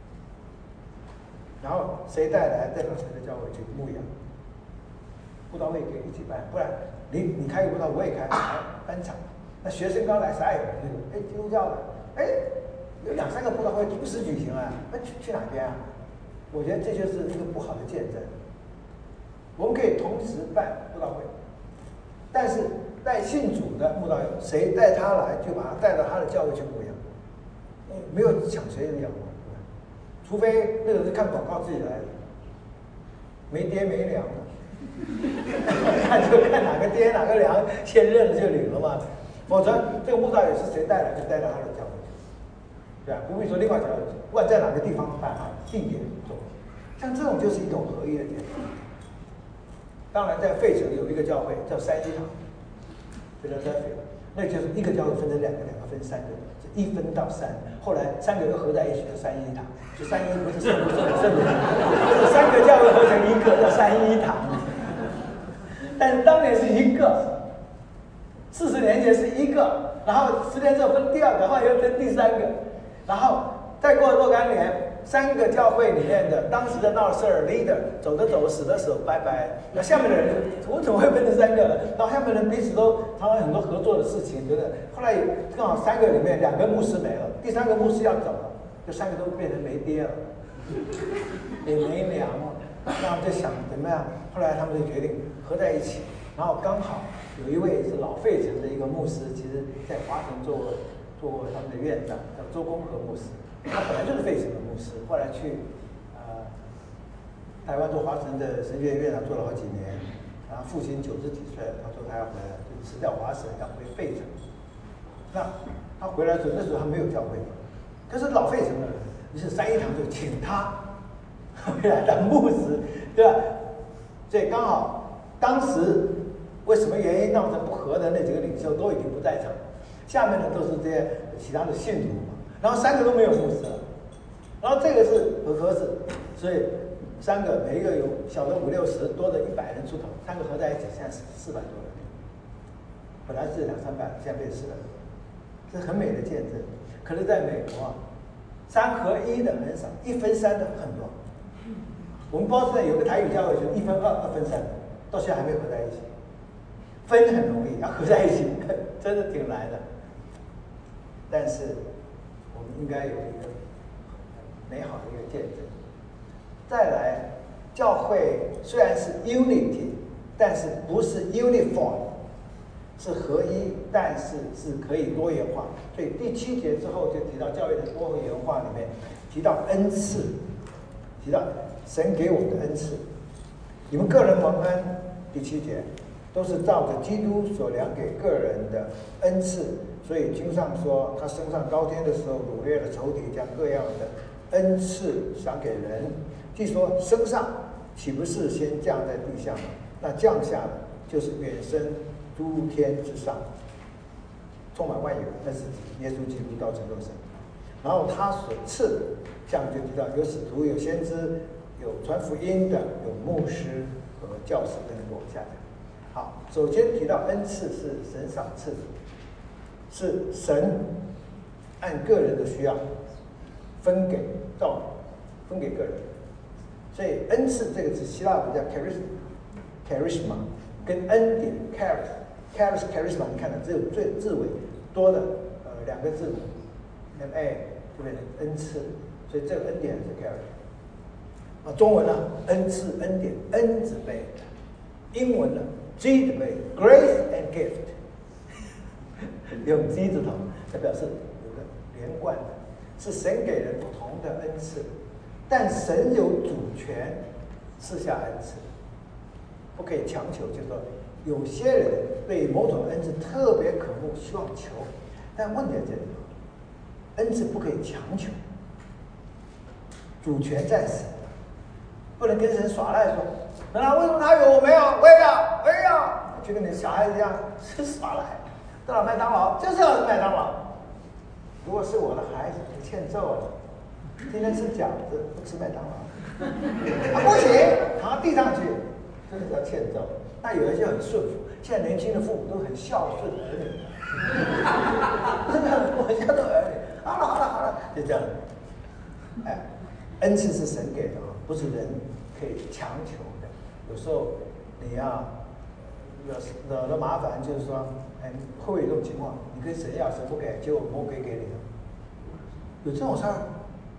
然后谁带来带到谁的教会去牧养，布道会可以一起办，不然你你开一个布道我也开，班场，那学生刚来啥也没有，哎基督教的，哎有两三个布道会同时举行啊，那去去哪边啊？我觉得这就是一个不好的见证。我们可以同时办布道会，但是。带信主的牧道友，谁带他来，就把他带到他的教会去牧养，没有抢谁的羊，除非那个是看广告自己来的，没爹没娘的，看就看哪个爹哪个娘先认了就领了嘛，否则这个牧道友是谁带来就带到他的教会去，对吧？不必说另外教会，不管在哪个地方办好，定点做，像这种就是一种合一的见证。当然，在费城有一个教会叫三一堂。Philadelphia， 那就是一个教会分成两个，两个分三个，是一分到三，后来三个又合在一起叫三一堂，就三一不是圣父、圣子、圣灵，是三个教会合成一个叫三一堂。但是当年是一个，四十年前是一个，然后十年之后分第二个，后来又分第三个，然后再过若干年。三个教会里面的当时的闹事儿 leader 走着走，死的死，拜拜。那下面的人，我怎么会分成三个呢？然后下面的人彼此都常常很多合作的事情，对不对？后来刚好三个里面两个牧师没了，第三个牧师要走了，就三个都变成没爹了，也没娘了。那我们就想怎么样？后来他们就决定合在一起，然后刚好有一位是老费城的一个牧师，其实在华城做过做过他们的院长，叫周公和牧师。他本来就是费城的牧师，后来去呃台湾做华城的神学院院长做了好几年。然后父亲九十几岁了，他说他要回来，就辞掉华神，要回费城。那他回来的时候，那时候他没有教会，可是老费城的人，于是三一堂就请他回来当牧师，对吧？所以刚好当时为什么原因闹成不和的那几个领袖都已经不在场，下面的都是这些其他的信徒嘛，然后三个都没有牧师了，然后这个是很合适，所以三个每一个有小的五六十，多的一百人出头，三个合在一起现在是四百多人，本来是两三百，现在变四百多，这是很美的见证。可是在美国啊，三合一的很少，一分三的很多。我们波士顿有个台语教会，就一分二，二分三，到现在还没有合在一起。分很容易，要合在一起真的挺难的。但是我们应该有一个美好的一个见证。再来，教会虽然是 unity， 但是不是 uniform， 是合一，但是是可以多元化。所以第七节之后就提到教育的多元化里面，提到恩赐，提到神给我们的恩赐。你们个人蒙恩，第七节都是照着基督所量给个人的恩赐。所以经上说，他升上高天的时候，掳掠了仇敌，将各样的恩赐赏给人。既说升上，岂不是先降在地下吗？那降下的就是远升诸天之上，充满万有，那是耶稣基督道成肉身。然后他所赐的，下面就提到有使徒、有先知、有传福音的、有牧师和教师等等。往下讲。好，首先提到恩赐是神赏赐的，是神按个人的需要分给照分给个人。所以恩赐这个字希腊文叫 charisma，charisma 跟恩典 charis charisma 你看到只有最字尾多的呃两个字母 M A 就变成恩赐，所以这个恩典是 charis。啊，中文呢恩赐恩典恩字辈，英文呢 G 字辈 grace and gift， 用 G 字头，代表是有个连贯的，是神给人不同的恩赐。但神有主权赐下恩赐，不可以强求。就是说，有些人对某种恩赐特别渴慕，希望求，但问题在这里，恩赐不可以强求，主权在神，不能跟神耍赖说，那为什么他有我没有？我也要，我也要，就跟你小孩子一样是耍赖。到了麦当劳就是要吃麦当劳，如果是我的孩子，就欠揍了。今天吃饺子，不吃麦当劳，啊不行，躺地上去，真的是要欠揍。那有一些很顺服，现在年轻的父母都很孝顺儿女，真的，我家的儿女，好了好了好了，就这样。哎，恩赐是神给的啊，不是人可以强求的。有时候你要惹惹了麻烦，就是说，哎，会不会有这种情况？你跟神要，神不给，结果魔鬼给你了，有这种事儿？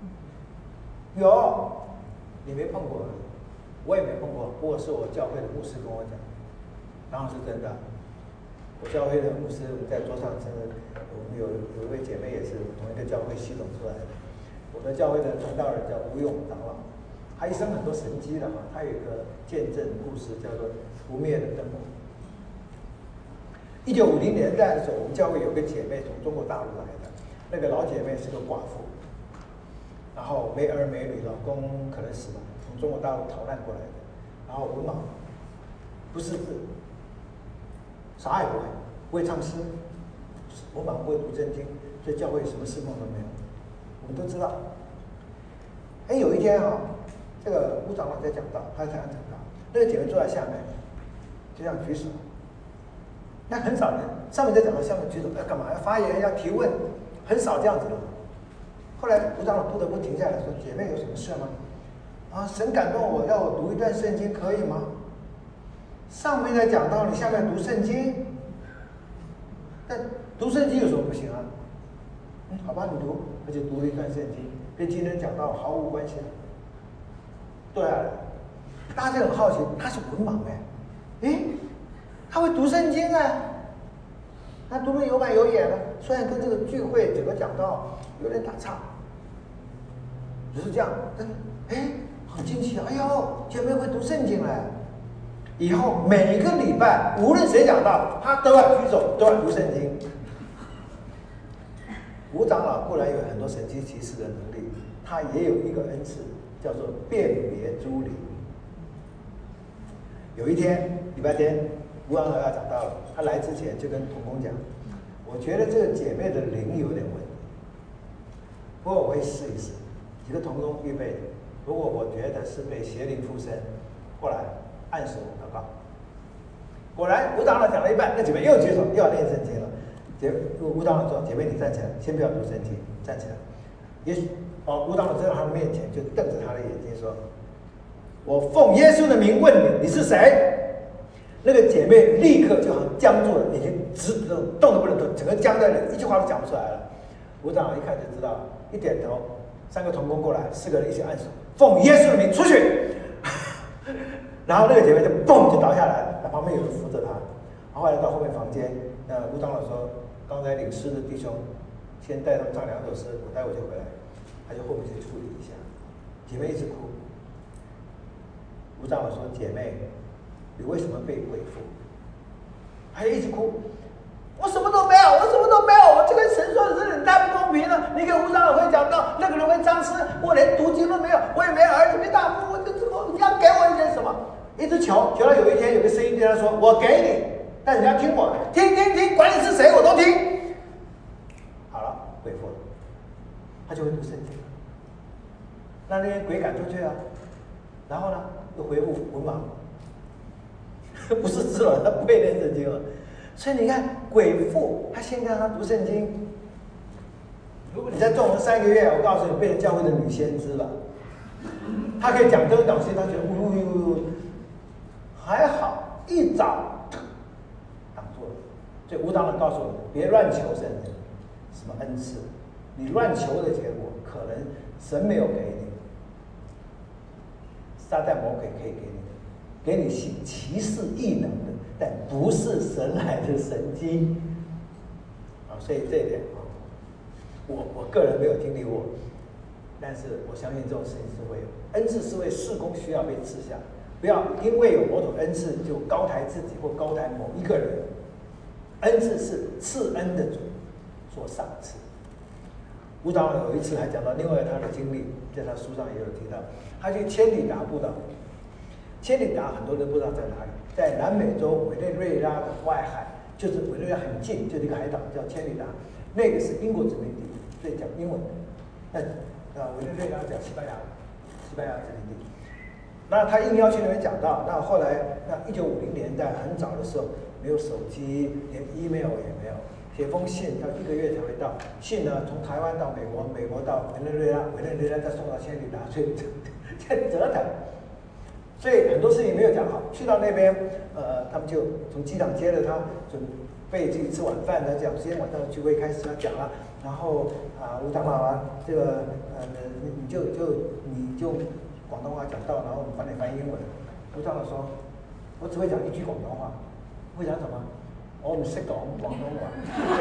有，你没碰过，我也没碰过。不过是我教会的牧师跟我讲，然后是真的。我教会的牧师在桌上真的，我们有有一位姐妹也是同一个教会系统出来的。我的教会的传道人叫吴勇长老，他一生很多神迹的哈，他有一个见证故事叫做“不灭的灯火”。一九五零年代的时候，我们教会有个姐妹从中国大陆来的，那个老姐妹是个寡妇。然后没儿没女，老公可能死了，从中国大陆逃难过来的，然后文盲，不识字，啥也不会，不会唱诗，文盲不会读圣经，所以教会什么事梦都没有。我们都知道。哎，有一天哈、哦，这个吴长老在讲道，他在台上讲道，那个姐妹坐在下面，就这样举手。那很少人，上面在讲到下面举手要干嘛？要发言，要提问，很少这样子的。后来吴长老不得不停下来说：“姐妹有什么事吗？啊，神感动我，要我读一段圣经，可以吗？上面在讲道理，下面读圣经，但读圣经有什么不行啊？嗯，好吧，你读，而且读了一段圣经，跟今天讲道毫无关系。对啊，大家就很好奇，他是文盲哎，诶， 他会读圣经啊，他读得有板有眼了，虽然跟这个聚会整个讲道有点打岔，只是这样，但哎，很惊奇啊！哎呦，姐妹会读圣经了。以后每个礼拜，无论谁讲道，他都要举手，都要读圣经。吴长老固然有很多神奇奇事的能力，他也有一个恩赐，叫做辨别诸灵。有一天礼拜天，吴长老要讲道了，他来之前就跟同工讲，我觉得这个姐妹的灵有点问题，不过我会试一试。几个同工预备，如果我觉得是被邪灵附身，过来按手祷告。果然吴长老讲了一半，那姐妹又举手，又要念圣经了。姐吴长老说：“姐妹，你站起来，先不要读圣经，站起来。”也许哦，吴长老站到他的面前，就瞪着他的眼睛说：“我奉耶稣的名问你，你是谁？”那个姐妹立刻就好像僵住了，眼睛直直动都不能动，整个僵在那里，一句话都讲不出来了。吴长老一看就知道，一点头，三个同工过来，四个人一起按手，奉耶稣的名出去。然后那个姐妹就蹦就倒下来，那旁边有人扶着她。后来到后面房间，那吴长老说：“刚才领诗的弟兄，先带他们唱两首诗，我待会就回来。”他就后面去处理一下。姐妹一直哭。吴长老说：“姐妹，你为什么被鬼附？”还一直哭。我什么都没有，我什么都没有，我就跟神说的是你太不公平了。你给吴长老会讲道，那个人会唱诗，我连读经都没有，我也没有儿子没大夫，我这这个你要给我一点什么？一直求，求到有一天有个声音对他说：“我给你，但你要听我的，听听听，管你是谁我都听。”好了，鬼附了，他就会读圣经，让那些鬼赶出去啊。然后呢，又恢复文盲，不是字了，他不会念圣经了。所以你看，鬼父他先让他读圣经。如果你再纵容三个月，我告诉你，变成教会的女先知了。他可以讲东讲西，他觉得呜呜呜呜，还好一早挡住了。所以吴长老告诉我们，别乱求神什么恩赐，你乱求的结果，可能神没有给你，撒旦魔鬼可以给你。给你行奇事异能的，但不是神来的神迹啊！所以这一点啊，我我个人没有经历过，但是我相信这种事情是会有。恩赐是为事工需要被赐下，不要因为有某种恩赐就高抬自己或高抬某一个人。恩赐是赐恩的主所赏赐。吴长老有一次还讲到另外他的经历，在他书上也有提到，他去千里达布道。千里达很多人不知道在哪里，在南美洲委内瑞拉的外海，就是委内瑞拉很近，就是一个海岛叫千里达，那个是英国殖民地，所以讲英文的。那啊，委内瑞拉讲西班牙，西班牙殖民地。那他应邀去那边讲道，那后来那一九五零年代很早的时候，没有手机，连 email 也没有，写封信要一个月才会到。信呢，从台湾到美国，美国到委内瑞拉，委内瑞拉再送到千里达，所以这折腾。所以很多事情没有讲好，去到那边，呃，他们就从机场接了他，准备去吃晚饭。他讲今天晚上聚会开始要讲了，然后啊，吴长老啊，这个呃，你你就就你就广东话讲到，然后我们帮你翻英文。吴长老说，我只会讲一句广东话，会讲什么？我唔識講廣東話。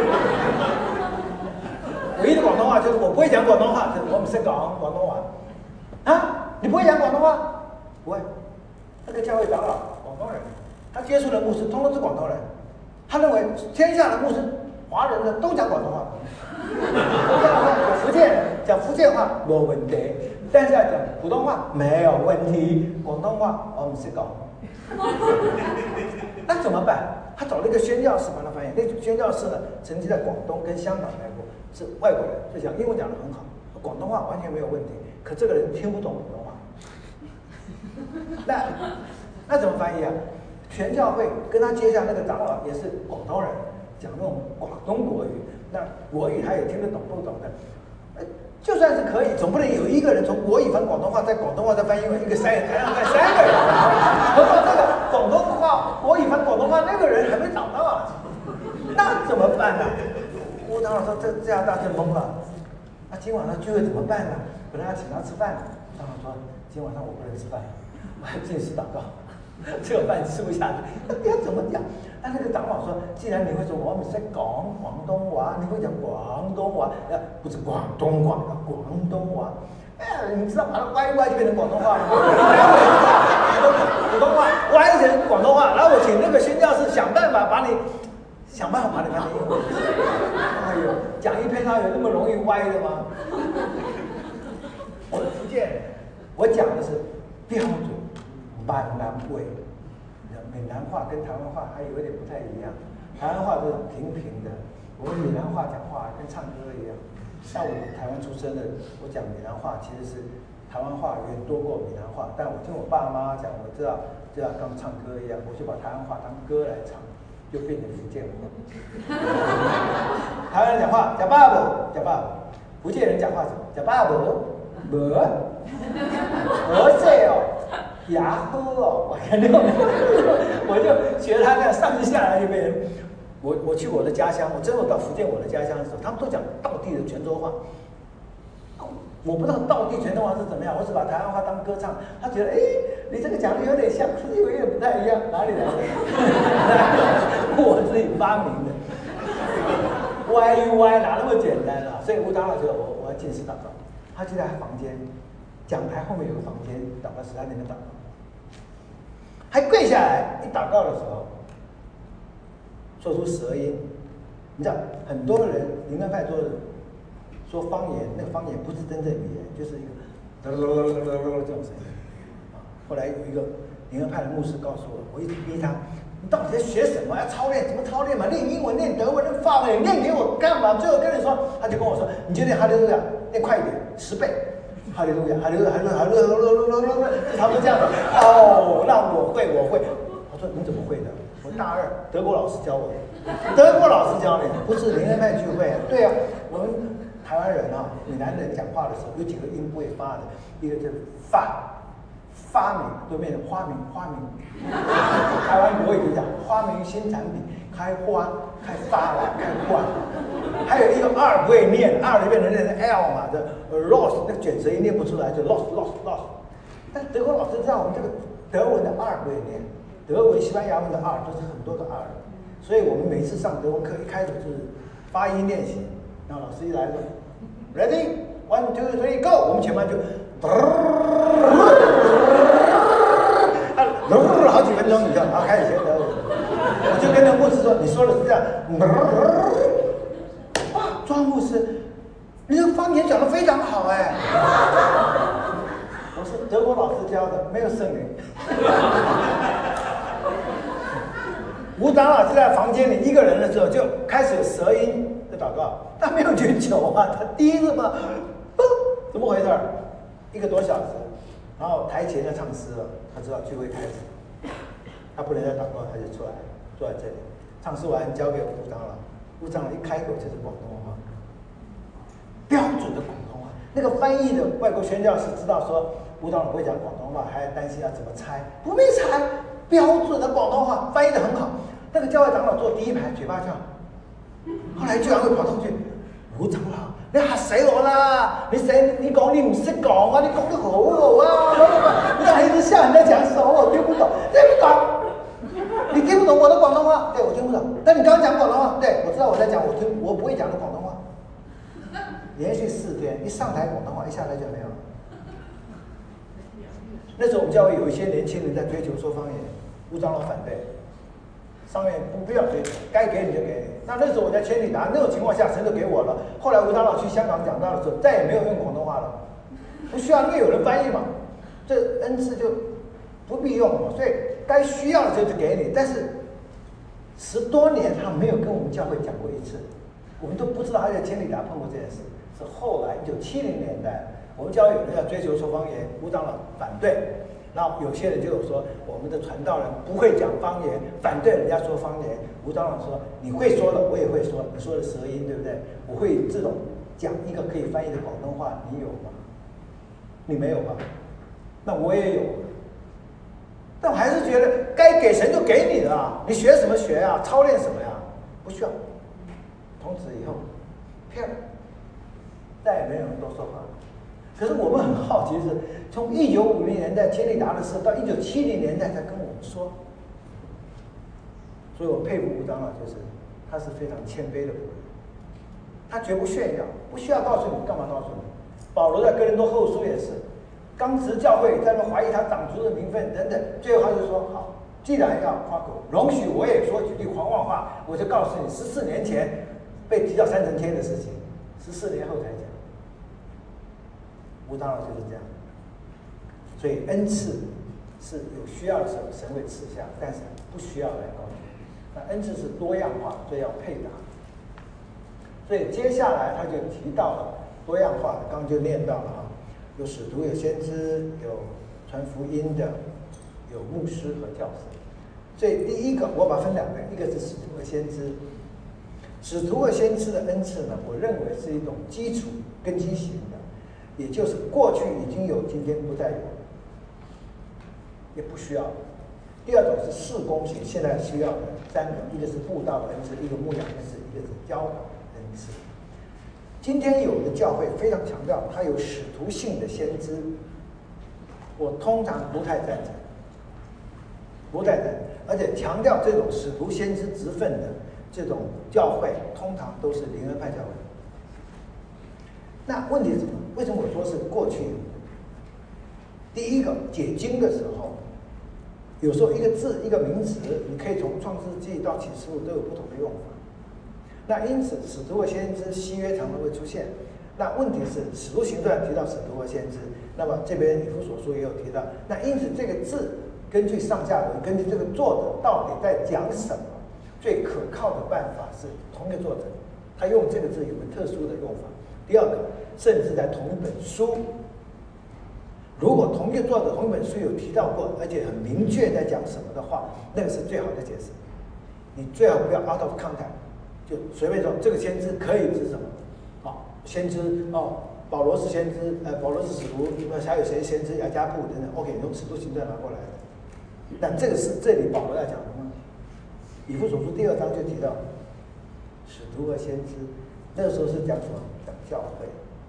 唯一的廣東話就是我不會講廣東話，就是我唔識講廣東話。啊，你不會講廣東話？不會。那个教会长老广东人，他接触的牧师通通是广东人，他认为天下的牧师华人的都讲广东话，讲福建人讲福建话没问题，但是要讲普通话没有问题，广东话我们是讲。那怎么办？他找了一个宣教士帮他翻译，那组宣教士呢，曾经在广东跟香港待过，是外国人，就讲英文讲得很好，广东话完全没有问题，可这个人听不懂普通话。那那怎么翻译啊？全教会跟他接下那个长老也是广东人，讲那种广东国语，那国语他也听得懂不懂的。呃，就算是可以，总不能有一个人从国语翻广东话，在广东话再翻英文，一个三台上带三个人。何况这个广东话国语翻广东话那个人还没找到啊，那怎么办呢？吴长老说这这样大就懵了。那今晚上聚会怎么办呢？本来要请他吃饭，长老说今晚上我不能吃饭。我还自己是祷告， 这个饭吃不下去，那你要怎么讲？那那个长老说，既然你会说我们在讲广东话，你会讲广东话，呃，不是广东话，广东话。哎，你知道把它歪一歪就变成广东话了，普通话歪成广东话，然后我请那个宣教师想办法把你，想办法把你翻成英文。哎呦，讲一篇他有那么容易歪的吗？我是福建人，我讲的是标准闽南味，闽南话跟台湾话还有一点不太一样，台湾话这种平平的，我们闽南话讲话跟唱歌一样。像我台湾出生的，我讲闽南话其实是台湾话远多过闽南话，但我听我爸妈讲，我知道就像刚唱歌一样，我就把台湾话当歌来唱，就变成福建话。台湾人讲话假爸爸，假爸爸；福建人讲话假爸爸，没，儿子哦，牙喝哦，我看到，我就学他那样上下来就变成。我我去我的家乡，我真的到福建我的家乡的时候，他们都讲道地的泉州话。我不知道道地泉州话是怎么样，我只把台湾话当歌唱。他觉得，哎，你这个讲的有点像，可是又有点不太一样，哪里来的？我自己发明的，歪一歪哪那么简单啊？所以吴长老就我我要进食祷告，他就在房间，讲台后面有个房间，祷告室，他那边祷告，还跪下来一祷告的时候。说出舌音，你知道很多人灵恩派说的说方言，那个方言不是真正语言，就是一个这种声音啊。后来有一个灵恩派的牧师告诉我，我一直逼他，你到底在学什么？要操练怎么操练嘛？练英文、练德文、练法文，练给我干嘛？最后跟你说，他就跟我说，你就练哈利路亚，练快一点，十倍。哈利路亚，哈利路亚，哈利路亚，哈利路亚，就差不多这样子。哦，让我会，我会。我说你怎么会的？我大二，德国老师教我的，德国老师教你，不是灵恩派聚会啊。对啊，我们台湾人啊，闽南人讲话的时候有几个音不会发的，一个就是发，发明对面的花明，花明。台湾国语就讲花明新产品，开花，开发了，开花。还有一个二不会念，二里面的那个 L 嘛，这 lost 那个卷舌音念不出来，就 lost lost lost。但德国老师知道我们这个德文的二不会念。德文、西班牙文的 R 都是很多个 R， 所以我们每次上德文课一开始就是发音练习，然后老师一来说 ，Ready one two three go， 我们全班就，啊，好几分钟，你知道，啊，开始学德文，我就跟那个牧师说，你说的是这样，哇，庄牧师，你这个方言讲得非常好哎，我是德国老师教的，没有圣灵。吴长老就在房间里一个人的时候，就开始有舌音的祷告。他没有去求啊，他第一次嘛，怎么回事？一个多小时，然后台前要唱诗了，他知道聚会开始，他不能再祷告，他就出来坐在这里，唱诗完交给吴长老，吴长老一开口就是广东话，标准的广东话。那个翻译的外国宣教士知道说吴长老会讲广东话，还担心要怎么猜，不必猜。标准的广东话翻译得很好，那个教会长老坐第一排，嘴巴叫。後來居然會跑到去，吳長老，你嚇死我啦！你寫你講你唔識講啊，你講得好好啊！你還一直笑人家講什麼，我聽不懂，聽不懂，你聽不懂我的廣東話？對，我聽不懂。但你剛剛講廣東話，對，我知道我在講，我聽我不會講的廣東話。連續四天，一上台廣東話，一下來就沒有了。那時候我們教會有一些年輕人在追求說方言，吳長老反對。上面不不要追求，该给你就给你。那那时候我在千里达那种情况下，神就给我了。后来吴长老去香港讲道的时候，再也没有用广东话了，不需要，因为有人翻译嘛，这恩赐就不必用嘛。所以该需要的时候就给你。但是十多年他没有跟我们教会讲过一次，我们都不知道他在千里达碰过这件事。是后来一九七零年代，我们教会有人要追求说方言，吴长老反对。然后有些人就有说，我们的传道人不会讲方言，反对人家说方言。吴长老说：“你会说的，我也会说。你说的舌音，对不对？我会这种讲一个可以翻译的广东话，你有吗？你没有吧？那我也有。但我还是觉得该给神就给你的啊！你学什么学啊？操练什么呀？不需要。从此以后，骗，再也没有人多说话。 可是我们很好奇是，从一九五零年代千里达的事到一九七零年代才跟我们说。所以我佩服吴长老，就是他是非常谦卑的人，他绝不炫耀，不需要告诉你干嘛告诉你。保罗在哥林多后书也是，刚执教会在那怀疑他长族的名分等等，最后他就说：好，既然要夸口，容许我也说几句狂妄话，我就告诉你，十四年前被提到三层天的事情，十四年后才讲。吴长老就是这样，所以恩赐是有需要的时候神会赐下，但是不需要来告诉你。那恩赐是多样化，所以要配搭。所以接下来他就提到了多样化的，刚刚就念到了哈，有使徒，有先知，有传福音的，有牧师和教师。所以第一个我把它分两个，一个是使徒和先知。使徒和先知的恩赐呢，我认为是一种基础根基型的，也就是过去已经有，今天不再有，也不需要。第二种是事工型，现在需要的三个，一个是布道的恩赐，一个牧养恩赐，一个是教导恩赐。今天有的教会非常强调它有使徒性的先知，我通常不太赞成，不太赞成，而且强调这种使徒先知职分的这种教会，通常都是灵恩派教会。那问题是什么？为什么我说是过去有？第一个，解经的时候，有时候一个字一个名词，你可以从创世纪到启示录都有不同的用法。那因此，使徒和先知新约常常会出现。那问题是，使徒行传提到使徒和先知，那么这边以弗所书也有提到。那因此，这个字根据上下文，根据这个作者到底在讲什么，最可靠的办法是同一个作者，他用这个字有个特殊的用法。第二个，甚至在同一本书，如果同一个作者同一本书有提到过，而且很明确在讲什么的话，那个是最好的解释。你最好不要 out of context， 就随便说这个先知可以指什么？好，先知哦，保罗是先知，呃，保罗是使徒，那还有谁先知？雅加布等等。OK， 用使徒行传拿过来的。但这个是这里保罗要讲的吗？以弗所书第二章就提到使徒和先知，那个时候是讲什么？讲教会。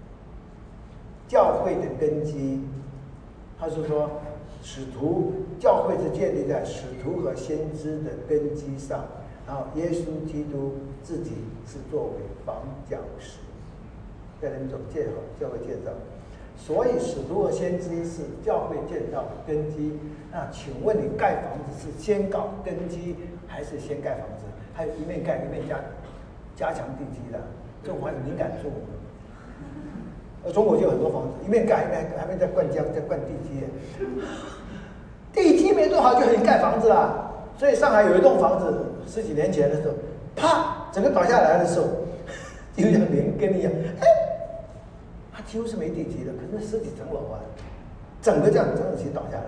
教会的根基，他是说使徒教会是建立在使徒和先知的根基上，然后耶稣基督自己是作为房角石，在那种建好教会建造。所以使徒和先知是教会建造的根基。那请问你盖房子是先搞根基，还是先盖房子？还有一面盖一面加加强地基的，这种话你敢做吗？呃，中国就有很多房子，一面盖一面还没在灌浆，在灌地基，地基没做好就可以盖房子啦。所以上海有一栋房子，十几年前的时候，啪，整个倒下来的时候，就像连根一样，哎，它几乎是没地基的，可是那十几层楼啊，整个这样整整齐倒下来。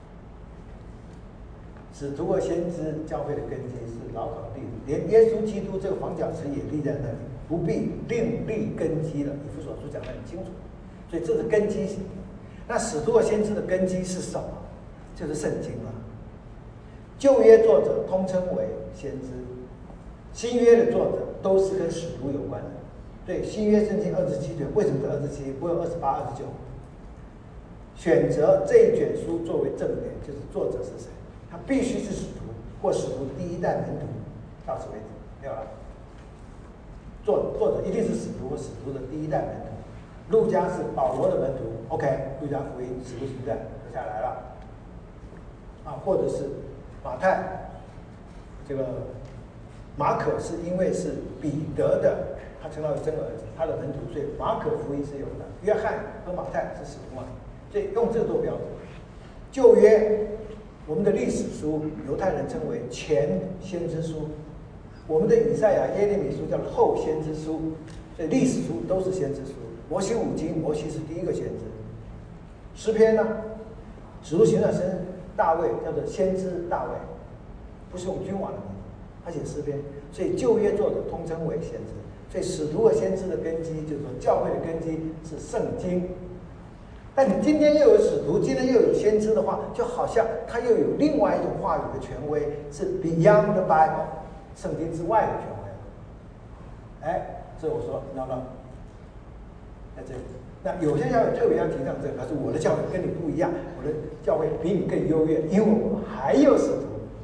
使徒和先知教会的根基是牢靠立的，连耶稣基督这个房角石也立在那里，不必另立根基了。以弗所书讲得很清楚，所以这是根基型。那使徒和先知的根基是什么？就是圣经了。旧约作者通称为先知，新约的作者都是跟使徒有关的。对，新约圣经二十七卷，为什么是二十七？不用二十八、二十九？选择这一卷书作为正典，就是作者是谁？他必须是使徒或使徒第一代门徒，到此为止，没有了。作作者一定是使徒或使徒的第一代门徒。路加是保罗的门徒 ，OK， 路加福音、使徒行传就下来了。啊，或者是马太，这个马可是因为是彼得的，他称他为真儿子，他的门徒，所以马可福音是有的。约翰和马太是使徒嘛，所以用这个做标准。旧约。我们的历史书，犹太人称为前先知书；我们的以赛亚、耶利米书叫后先知书，所以历史书都是先知书。摩西五经，摩西是第一个先知。诗篇呢，使徒行传是大卫，叫做先知大卫，不是用君王的名字，他写诗篇，所以旧约作者通称为先知。所以使徒和先知的根基，就是说教会的根基是圣经。但你今天又有使徒，今天又有先知的话，就好像他又有另外一种话语的权威，是 beyond the Bible， 圣经之外的权威。哎，所以我说 no no， 在这里那有些教会特别要提倡这个，可是我的教会跟你不一样，我的教会比你更优越，因为我还有使徒。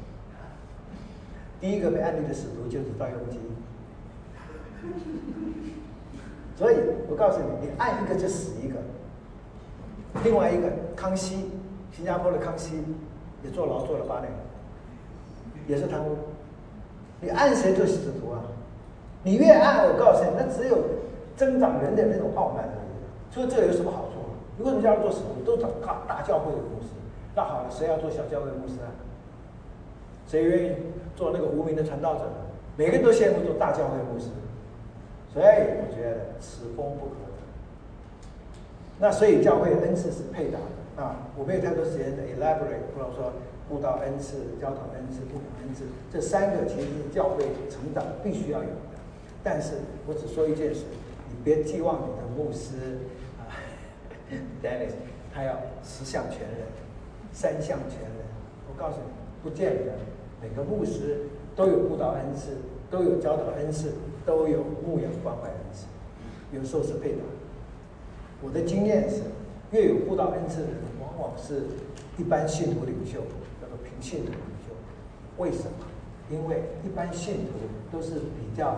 第一个被安利的使徒就是赵永基。所以我告诉你，你爱一个就死一个。另外一个康熙，新加坡的康熙也坐牢坐了八年，也是贪污。你爱谁做使徒啊？你越爱，我告诉你，那只有增长人的那种傲慢而已。所以这有什么好处啊？如果你要做使徒，都找大大教会的牧师。那好了，谁要做小教会的牧师啊？谁愿意做那个无名的传道者呢？每个人都羡慕做大教会的牧师。所以我觉得此风不可长。那所以教会恩赐是配搭的啊，我没有太多时间的 elaborate， 不能说布道恩赐、教导恩赐、牧养恩赐，这三个其实是教会成长必须要有的。但是我只说一件事，你别寄望你的牧师啊 ，Dennis， 他要十项全人、三项全人。我告诉你，不见得每个牧师都有布道恩赐，都有教导恩赐，都有牧养关怀恩赐，有时候是配搭。我的经验是，越有布道恩赐的人，往往是一般信徒领袖，叫做平信徒领袖。为什么？因为一般信徒都是比较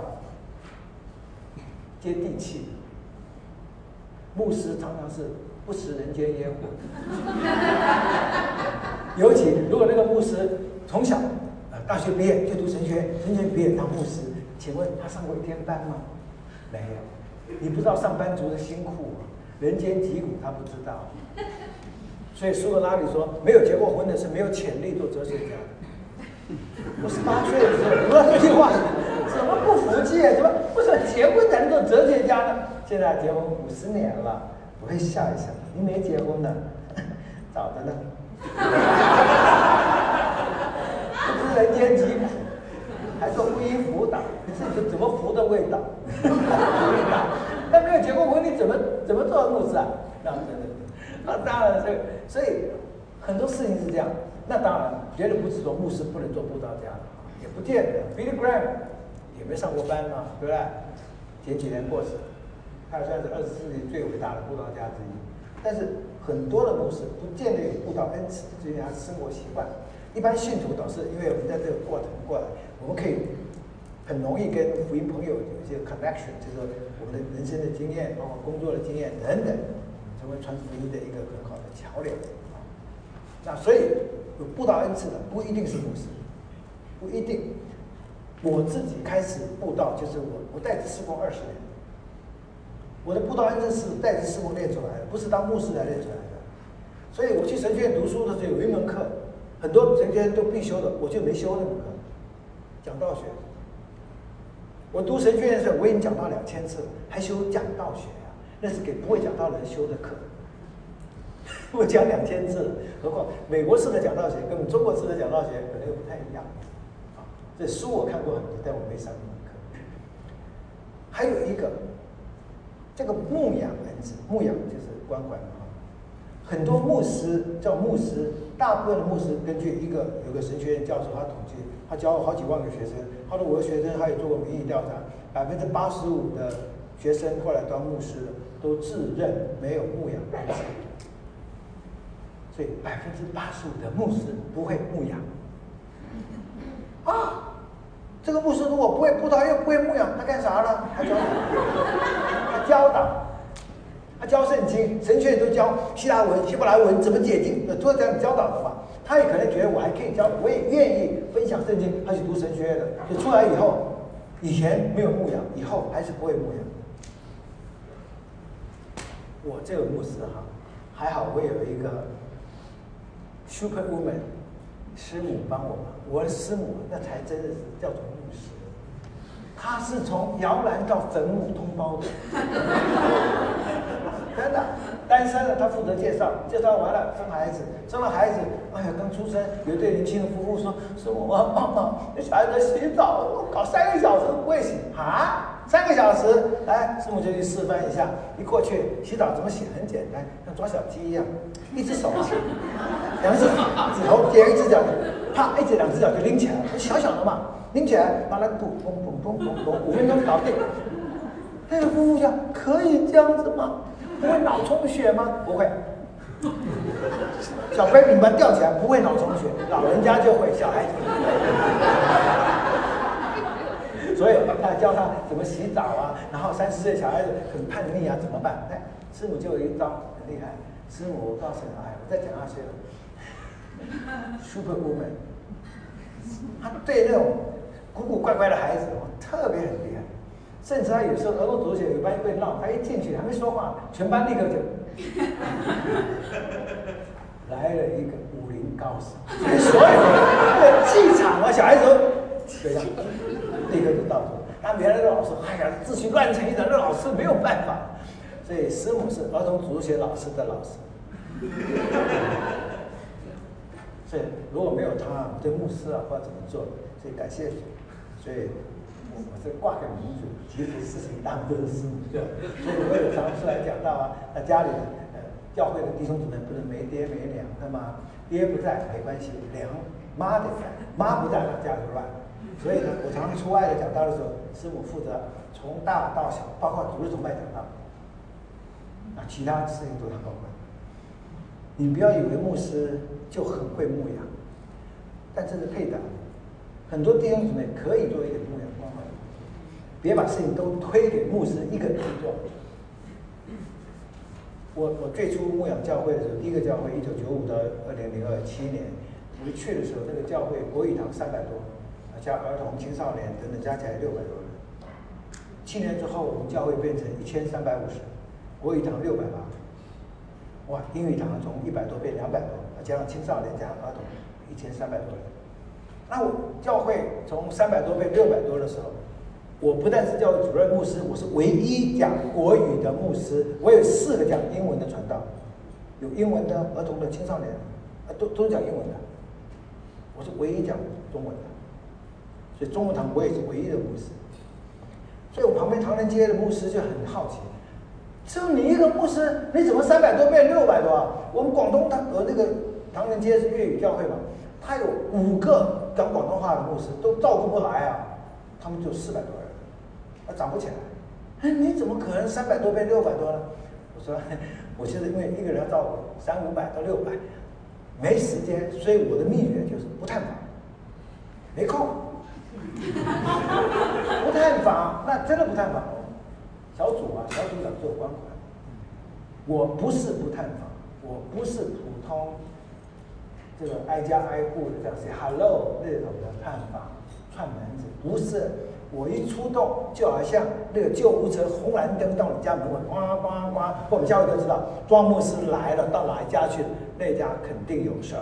接地气的，牧师常常是不食人间烟火。尤其如果那个牧师从小呃大学毕业就读神学，神学毕业当牧师，请问他上过一天班吗？没有。你不知道上班族的辛苦吗？人间疾苦他不知道。所以苏格拉底说，没有结过婚的是没有潜力做哲学家的。我十八岁的时候，你说这句话怎么不服气啊？怎么为什么结婚才能做哲学家呢？现在结婚五十年了，我会笑一笑。你没结婚呢，早的呢。不知人间疾苦，还做婚姻辅导，你自己怎么服的味道？那没有结过婚，你怎么怎么做牧师啊？那真的，那当然这个，所以很多事情是这样。那当然，别人不是说牧师不能做布道家，也不见得。Billy Graham 也没上过班嘛，对不对？前几年过世，他算是二十世纪最伟大的布道家之一。但是很多的牧师不见得有布道恩赐，这是他生活习惯。一般信徒倒是因为我们在这个过程过来，我们可以很容易跟福音朋友有一些 connection， 就是我们的人生的经验，包括工作的经验等等，成为传福音的一个很好的桥梁。那所以有布道恩赐的不一定是牧师，不一定。我自己开始布道，就是我我带职事工二十年，我的布道恩赐是带职事工练出来的，不是当牧师来练出来的。所以我去神学院读书的时候，有一门课，很多神学院都必修的，我就没修那门课，讲道学。我读神学院的时候，我已经讲道两千次，还修讲道学啊，那是给不会讲道的人修的课。我讲两千次，何况美国式的讲道学跟我们中国式的讲道学可能又不太一样。啊，这书我看过很多，但我没上那门课。还有一个，这个牧养恩赐，牧养就是关怀嘛。很多牧师叫牧师，大部分的牧师根据一个有个神学院教授他统计，他教了好几万个学生，他说我的学生他也做过民意调查，百分之八十五的学生后来当牧师都自认没有牧养恩赐。所以百分之八十五的牧师不会牧养啊！这个牧师如果不会布道又不会牧养，他干啥呢？他教导，他教导，他教圣经，神学院都教希腊文、希伯来文怎么解经，都是这样教导的嘛。他也可能觉得我还可以教，我也愿意分享圣经，他去读神学院的，就出来以后，以前没有牧养，以后还是不会牧养。我这个牧师哈，还好我有一个。Super Woman， 师母帮我忙，我的师母那才真的是叫做牧师，她是从摇篮到坟墓通包的，真的。单身了，她负责介绍，介绍完了生孩子，生了孩子，哎呀，刚出生，有一对年轻的夫妇说，师母我要帮忙，那小孩子洗澡，搞三个小时不会洗啊。三个小时，来，师母就去示范一下。一过去洗澡怎么洗？很简单，像抓小鸡一样，一只手，两只指头点一只脚，啪，一只两只脚就拎起来了，小小的嘛，拎起来，把那个布嘣嘣嘣嘣嘣，五分钟搞定。那个夫妇讲，可以这样子吗？ 不会脑充血吗？不会。小 baby 把吊起来不会脑充血，老人家就会，小孩子。所以他教他怎么洗澡啊，然后三十岁小孩子很叛逆啊，怎么办？哎，师母就有一招很厉害。师母，我告诉你，哎，我再讲下去了。Super woman， 他对那种古古怪怪的孩子特别很厉害，甚至他有时候儿童足球有班会闹，他一进去还没说话，全班立刻就来了一个武林高手，所有的那个气场啊，小孩子都这样。立刻就到处，他原来的老师，哎呀，秩序乱成一团，那老师没有办法，所以师母是儿童足学老师的老师。所以如果没有他，这牧师啊不知道怎么做，所以感谢主。所以我我是挂个名字，其实事情当都是师母做。所以我有常出来讲到啊，那家里呃教会的弟兄姊妹不是没爹没娘的吗？爹不在没关系，娘妈得在，妈不在了家就乱。所以呢，我常常出外的讲道的时候，师母负责从大到小，包括主日崇拜讲道，啊，其他事情都他保管。你不要以为牧师就很会牧养，但这是配搭。很多弟兄姊妹可以做一点牧养关怀，别把事情都推给牧师一个人去做。我我最初牧养教会的时候，第一个教会一九九五到二零零二七年，我去的时候，那个教会国语堂三百多。加儿童、青少年等等加起来六百多人。七年之后，我们教会变成一千三百五十，国语堂六百八，哇，英语堂从一百多变两百多，加上青少年加上儿童，一千三百多人。那我教会从三百多变六百多的时候，我不但是教会主任牧师，我是唯一讲国语的牧师，我有四个讲英文的传道，有英文的、儿童的、青少年的，都都是讲英文的，我是唯一讲中文的。所以中文堂我也是唯一的牧师，所以我旁边唐人街的牧师就很好奇，就你一个牧师，你怎么三百多变六百多啊？我们广东堂呃那个唐人街是粤语教会嘛，他有五个讲广东话的牧师都照顾不来啊，他们就四百多人，啊涨不起来，哎你怎么可能三百多变六百多呢？我说我现在因为一个人要照顾三五百到六百，没时间，所以我的秘诀就是不探访，没空。不探访，那真的不探访哦。小组啊，小组长做关怀。我不是不探访，我不是普通这个挨家挨户的这样 say hello 那种的探访串门子，不是。我一出动，就好像那个救护车红蓝灯到你家门口，呱呱呱，我们教会都知道，庄牧师来了，到哪一家去，那家肯定有事儿。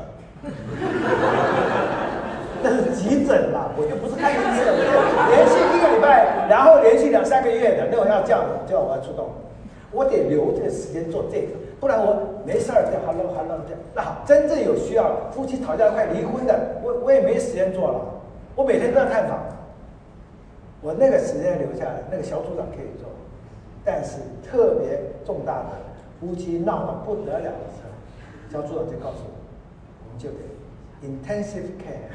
那是急诊啦，我就不是看医生，我就连续一个礼拜，然后连续两三个月的，那我要这样的，就我要出动，我得留这个时间做这个，不然我没事儿就 hello hello 这样。那好，真正有需要，夫妻吵架快离婚的，我我也没时间做了，我每天都要探访，我那个时间留下来，那个小组长可以做，但是特别重大的夫妻闹到不得了的时候，小组长就告诉我，我们就得 intensive care，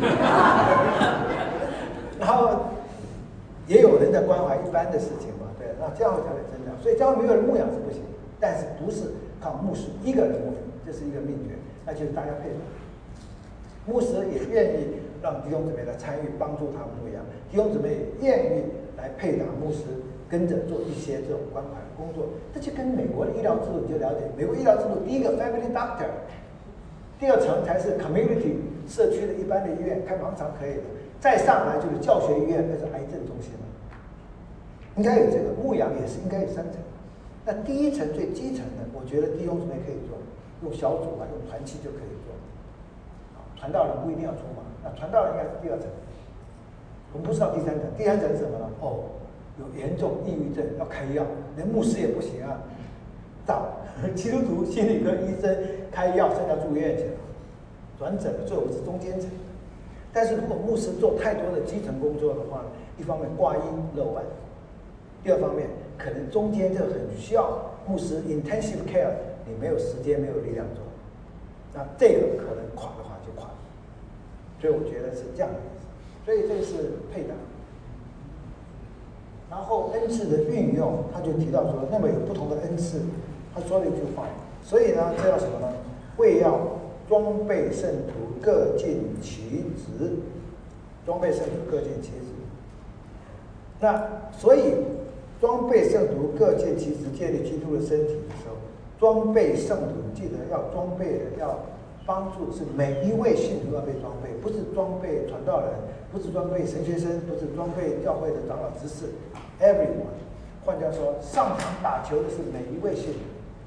然后也有人在关怀一般的事情嘛，对，那教会才会增长，所以教会没有人牧养是不行，但是不是靠牧师一个人牧养，这是一个秘诀，那就是大家配合，牧师也愿意让弟兄姊妹来参与帮助他牧养，弟兄姊妹也愿意来配搭牧师，跟着做一些这种关怀工作，这就跟美国的医疗制度你就了解，美国医疗制度第一个 family doctor。第二层才是 community 社区的一般的医院，开盲肠可以的，再上来就是教学医院，那是癌症中心了。应该有这个牧养也是应该有三层。那第一层最基层的，我觉得弟兄姊妹可以做，用小组啊，用团契就可以做。传道人不一定要出马，那传道人应该是第二层。我们不知道第三层，第三层是什么呢？哦，有严重抑郁症要开药，连牧师也不行啊，找基督徒心理科医生开药，甚至要住院去了，转诊了，所以我是中间层。但是如果牧师做太多的基层工作的话，一方面挂一漏万，第二方面可能中间这个很需要牧师 intensive care， 你没有时间没有力量做，那这个可能垮的话就垮了。所以我觉得是这样的意思。所以这个是配搭。然后恩赐的运用，他就提到说，那么有不同的恩赐， 他说了一句话，所以呢，这叫什么呢？为要装备圣徒，各尽其职。装备圣徒，各尽其职。那所以装备圣徒，各尽其职，建立基督的身体的时候，装备圣徒，记得要装备的，要帮助是每一位信徒要被装备，不是装备传道人，不是装备神学生，不是装备教会的长老执事 ，everyone。换句话说，上场打球的是每一位信徒。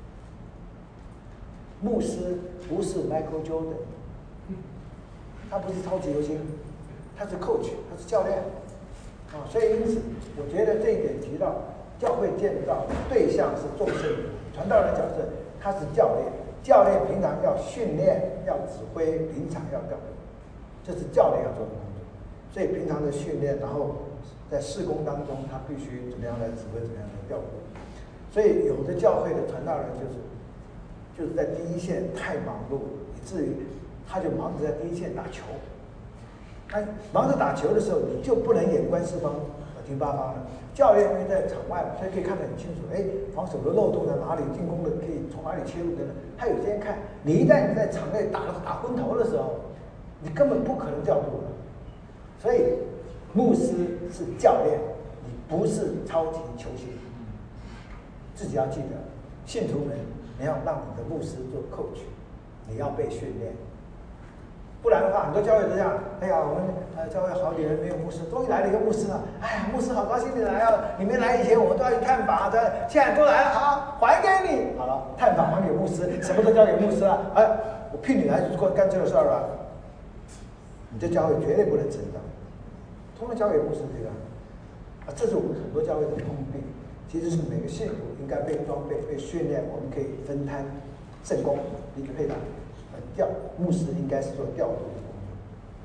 牧师不是 Michael Jordan， 他不是超级球星，他是 coach， 他是教练啊。所以因此，我觉得这一点提到教会建造对象是众圣徒，传道人角色他是教练，教练平常要训练、要指挥，临场要调度，这是教练要做的工作。所以平常的训练，然后在事工当中，他必须怎么样来指挥，怎么样来调度。所以有的教会的传道人就是就是在第一线太忙碌，以至于他就忙着在第一线打球。他忙着打球的时候，你就不能眼观四方，耳听八方了。教练因为在场外，所以可以看得很清楚，哎，防守的漏洞在哪里，进攻的可以从哪里切入等等，他有时间看。你一旦你在场内打打昏头的时候，你根本不可能调度了。所以牧师是教练，你不是超级球星。自己要记得，信徒们，你要让你的牧师做 coach， 你要被训练。不然的话，很多教会都这样。哎呀，我们呃教会好几年没有牧师，终于来了一个牧师了。哎呀，牧师好高兴你来啊！你没来以前，我们都要去探访的，现在都来了，好，还给你。好了，探访还给牧师，什么都交给牧师了。哎，我聘你来做干这个事儿了，你这教会绝对不能成长。通通交给牧师这个啊，这是我们很多教会的通病。其实是每个信徒应该被装备、被训练，我们可以分摊圣工，一个配搭。调牧师应该是做调度的工作。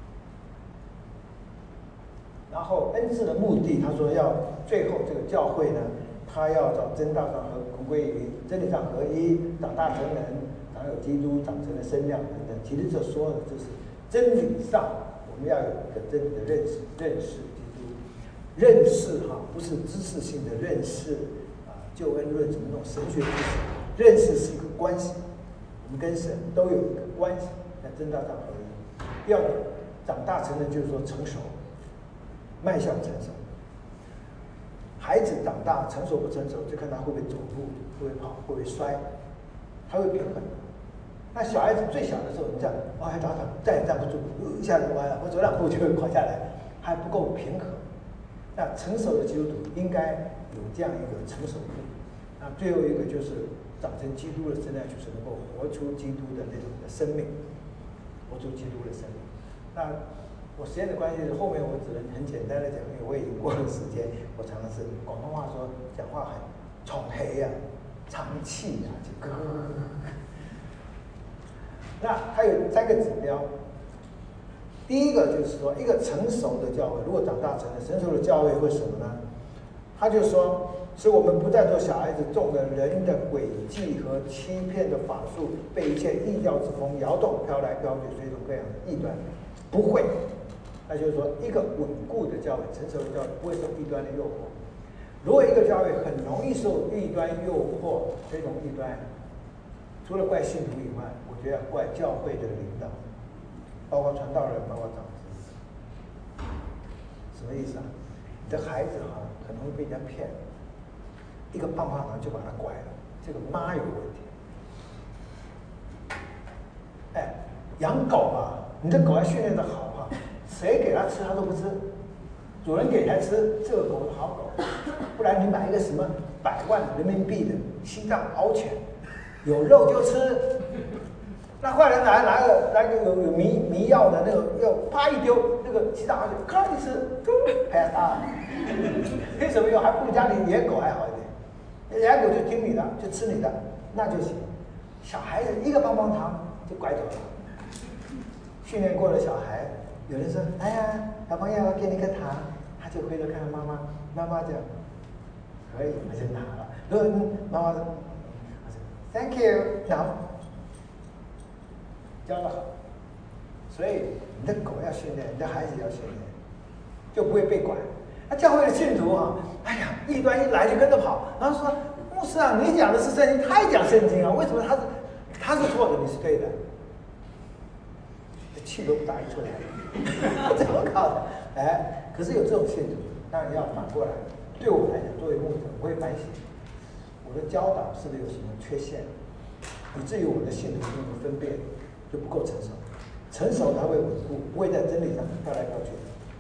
然后恩赐的目的，他说要最后这个教会呢，他要找真道上和同归于真理上合一，长大成人，长有基督，长成了身量等等。其实这说的就是真理上，我们要有一个真理的认识，认识基督。认识哈，不是知识性的认识啊，救恩论什么那种神学知识，认识是一个关系。我们跟神都有一个关系，在真道上合一。第二个，长大成人就是说成熟，迈向成熟。孩子长大成熟不成熟，就看他会不会走路，会不会跑，会不会摔，他会平衡。那小孩子最小的时候，你这样往下打打，站也站不住，一下子歪了，或走两步就会垮下来，还不够平衡。那成熟的基督徒应该有这样一个成熟度。那最后一个就是长成基督的身量，就是能够活出基督的那种的生命，活出基督的生命。那我时间的关系，后面我只能很简单的讲，因为我已经过了时间。我常常是广东话说讲话很重黑呀、长气呀、就咯。那它有三个指标。第一个就是说，一个成熟的教会，如果长大成了成熟的教会会什么呢？他就说，使我们不再做小孩子，中了人的诡计和欺骗的法术，被一切异教之风摇动，飘来飘去，随从各样的异端，不会。那就是说，一个稳固的教会，成熟的教会不会受异端的诱惑。如果一个教会很容易受异端诱惑，随从异端，除了怪信徒以外，我觉得要怪教会的领导。包括传道人，包括长子，什么意思啊？你的孩子哈，很容易被人家骗，一个棒棒糖就把他拐了，这个妈有问题。哎，养狗啊，你的狗要训练得好哈，谁给它吃它都不吃，主人给它吃，这个狗是好狗。不然你买一个什么百万人民币的西藏獒犬，有肉就吃。那坏人来拿个拿个有有迷迷药的那个药，啪一丢，那个西藏獒犬咔一吃，拍打。为什么用？还不如家里野狗还好一点，野狗就听你的，就吃你的，那就行。小孩子一个棒棒糖就拐走了。训练过的小孩，有人说：“哎呀，小朋友，我给你个糖。”他就回头看看妈妈，妈妈讲：“可以，我就拿了。”如果妈妈说 ：“Thank you。”然后教得好，所以你的狗要训练，你的孩子要训练，就不会被管。那教会的信徒啊，哎呀，异端一来就跟着跑，然后说牧是啊，你讲的是圣经，他也讲圣经啊，为什么他是他是错的，你是对的？气都不打一处来，怎么搞的？哎，可是有这种信徒，当然要反过来。对我来讲，作为牧者，我会反省我的教导是不是有什么缺陷，以至于我的信徒这种分辨就不够成熟。成熟他会稳固，不会在真理上跳来跳去。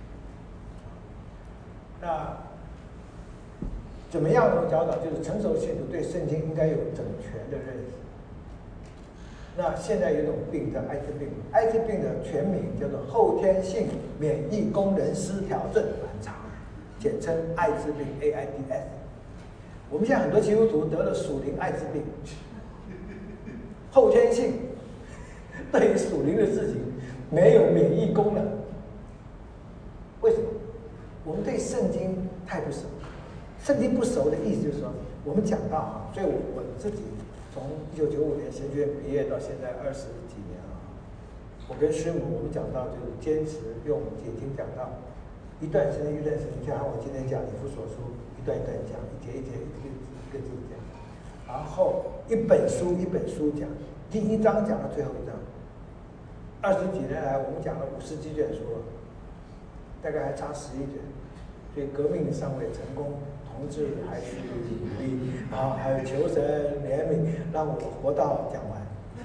那怎么样的教导？就是成熟信徒对圣经应该有整全的认识。那现在有一种病叫艾滋病，艾滋病的全名叫做后天性免疫功能失调症反常，简称艾滋病 A I D S。我们现在很多基督徒得了属灵艾滋病，后天性对于属灵的事情没有免疫功能。为什么？我们对圣经太不熟。圣经不熟的意思就是说，我们讲到啊，所以我我自己从一九九五年神学院毕业到现在二十几年啊，我跟师母我们讲到就是坚持用解经讲到一段圣经一段圣经，就像我今天讲以弗所书一段一段讲，一节一节一个字一个字讲，然后一本书一本书讲，第一章讲到最后一章。二十几年来，我们讲了五十几卷书了，大概还差十一卷，所以革命尚未成功。同志还是努力啊，还有求神怜悯，让我活到讲完。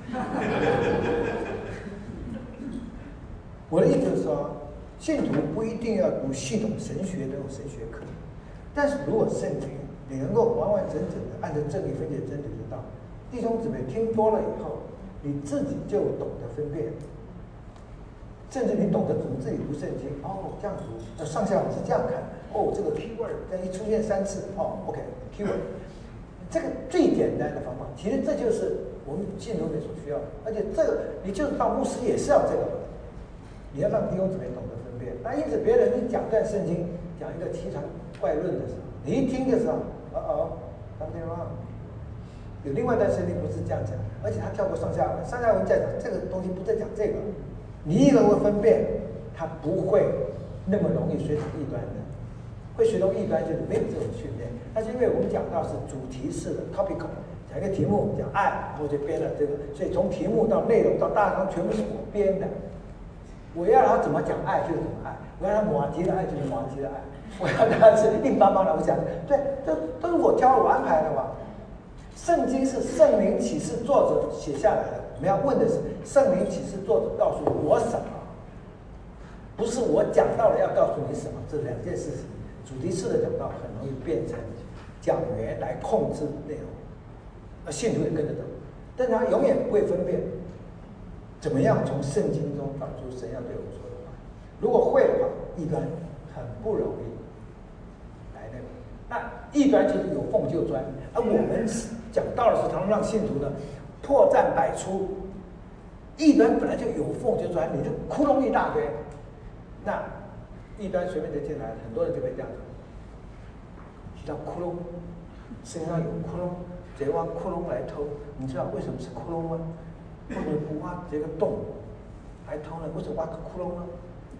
我的意思是说，信徒不一定要读系统神学这种神学课，但是如果圣经你能够完完整整的按照真理分解真理之道，弟兄姊妹听多了以后，你自己就懂得分辨。甚至你懂得怎么自己读圣经，哦，这样读，那上下文是这样看，哦，这个 keyword 这一出现三次，哦 ，OK，keyword， 这个最简单的方法，其实这就是我们信徒们所需要的，而且这个你就是当牧师也是要这个，你要让弟兄姊妹懂得分辨。那因此别人你讲段圣经，讲一个奇传怪论的时候，你一听的时候，哦哦 ，something wrong， 有另外一段圣经不是这样讲，而且他跳过上下文，上下文在讲这个东西不在讲这个。你一个会分辨，他不会那么容易随从异端的。会随从异端就是没有这种训练。那是因为我们讲到是主题式的 topical， 讲一个题目讲爱，然后就编了这个，所以从题目到内容到大纲全部是我编的。我要他怎么讲爱就怎么爱，我要他马吉的爱就是马吉的爱，我要他是硬邦邦的，我讲对，这都是我挑我安排的嘛。圣经是圣灵启示作者写下来的。我们要问的是，圣灵启示作者告诉我什么？不是我讲到了要告诉你什么，这两件事情。主题式的讲道很容易变成讲员来控制内容，而信徒也跟着走，但他永远不会分辨怎么样从圣经中找出神要对我说的话。如果会的话，异端很不容易来那个。那异端就是有缝就钻，而我们讲道的时候，常常让信徒呢破绽百出，异端本来就有缝就钻，你就窟窿一大堆，那异端随便就进来，很多人就会这样子，提到窟窿，身上有窟窿，贼挖窟窿来偷，你知道为什么是窟窿吗？为什么不挖这个洞来偷呢？为什么挖个窟窿呢？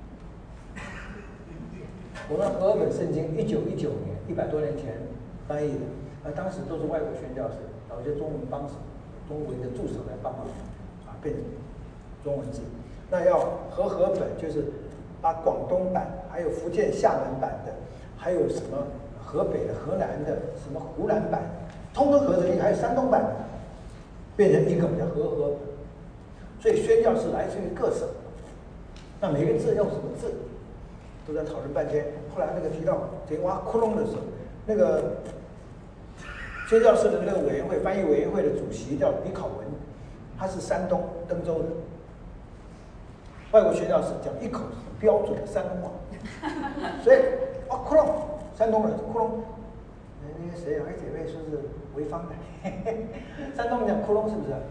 我们和合本圣经一九一九年，一百多年前翻译的，而当时都是外国宣教士，找一些中文帮手。中文的助手来帮忙啊，变成中文字。那要合合本，就是把广东版、还有福建厦门版的，还有什么河北的、河南的、什么湖南版，通通合成一个，还有山东版的，变成一个叫合合本。所以宣教是来自于各省，那每个字用什么字，都在讨论半天。后来那个提到贼挖窟窿的时候，那个。宣教士的那个委员会翻译委员会的主席叫李考文，他是山东登州的。外国宣教士讲一口标准的山东话，所以啊窟窿，山东人窟窿，那个谁有个姐妹说是潍坊的，嘿嘿山东人讲窟窿是不是？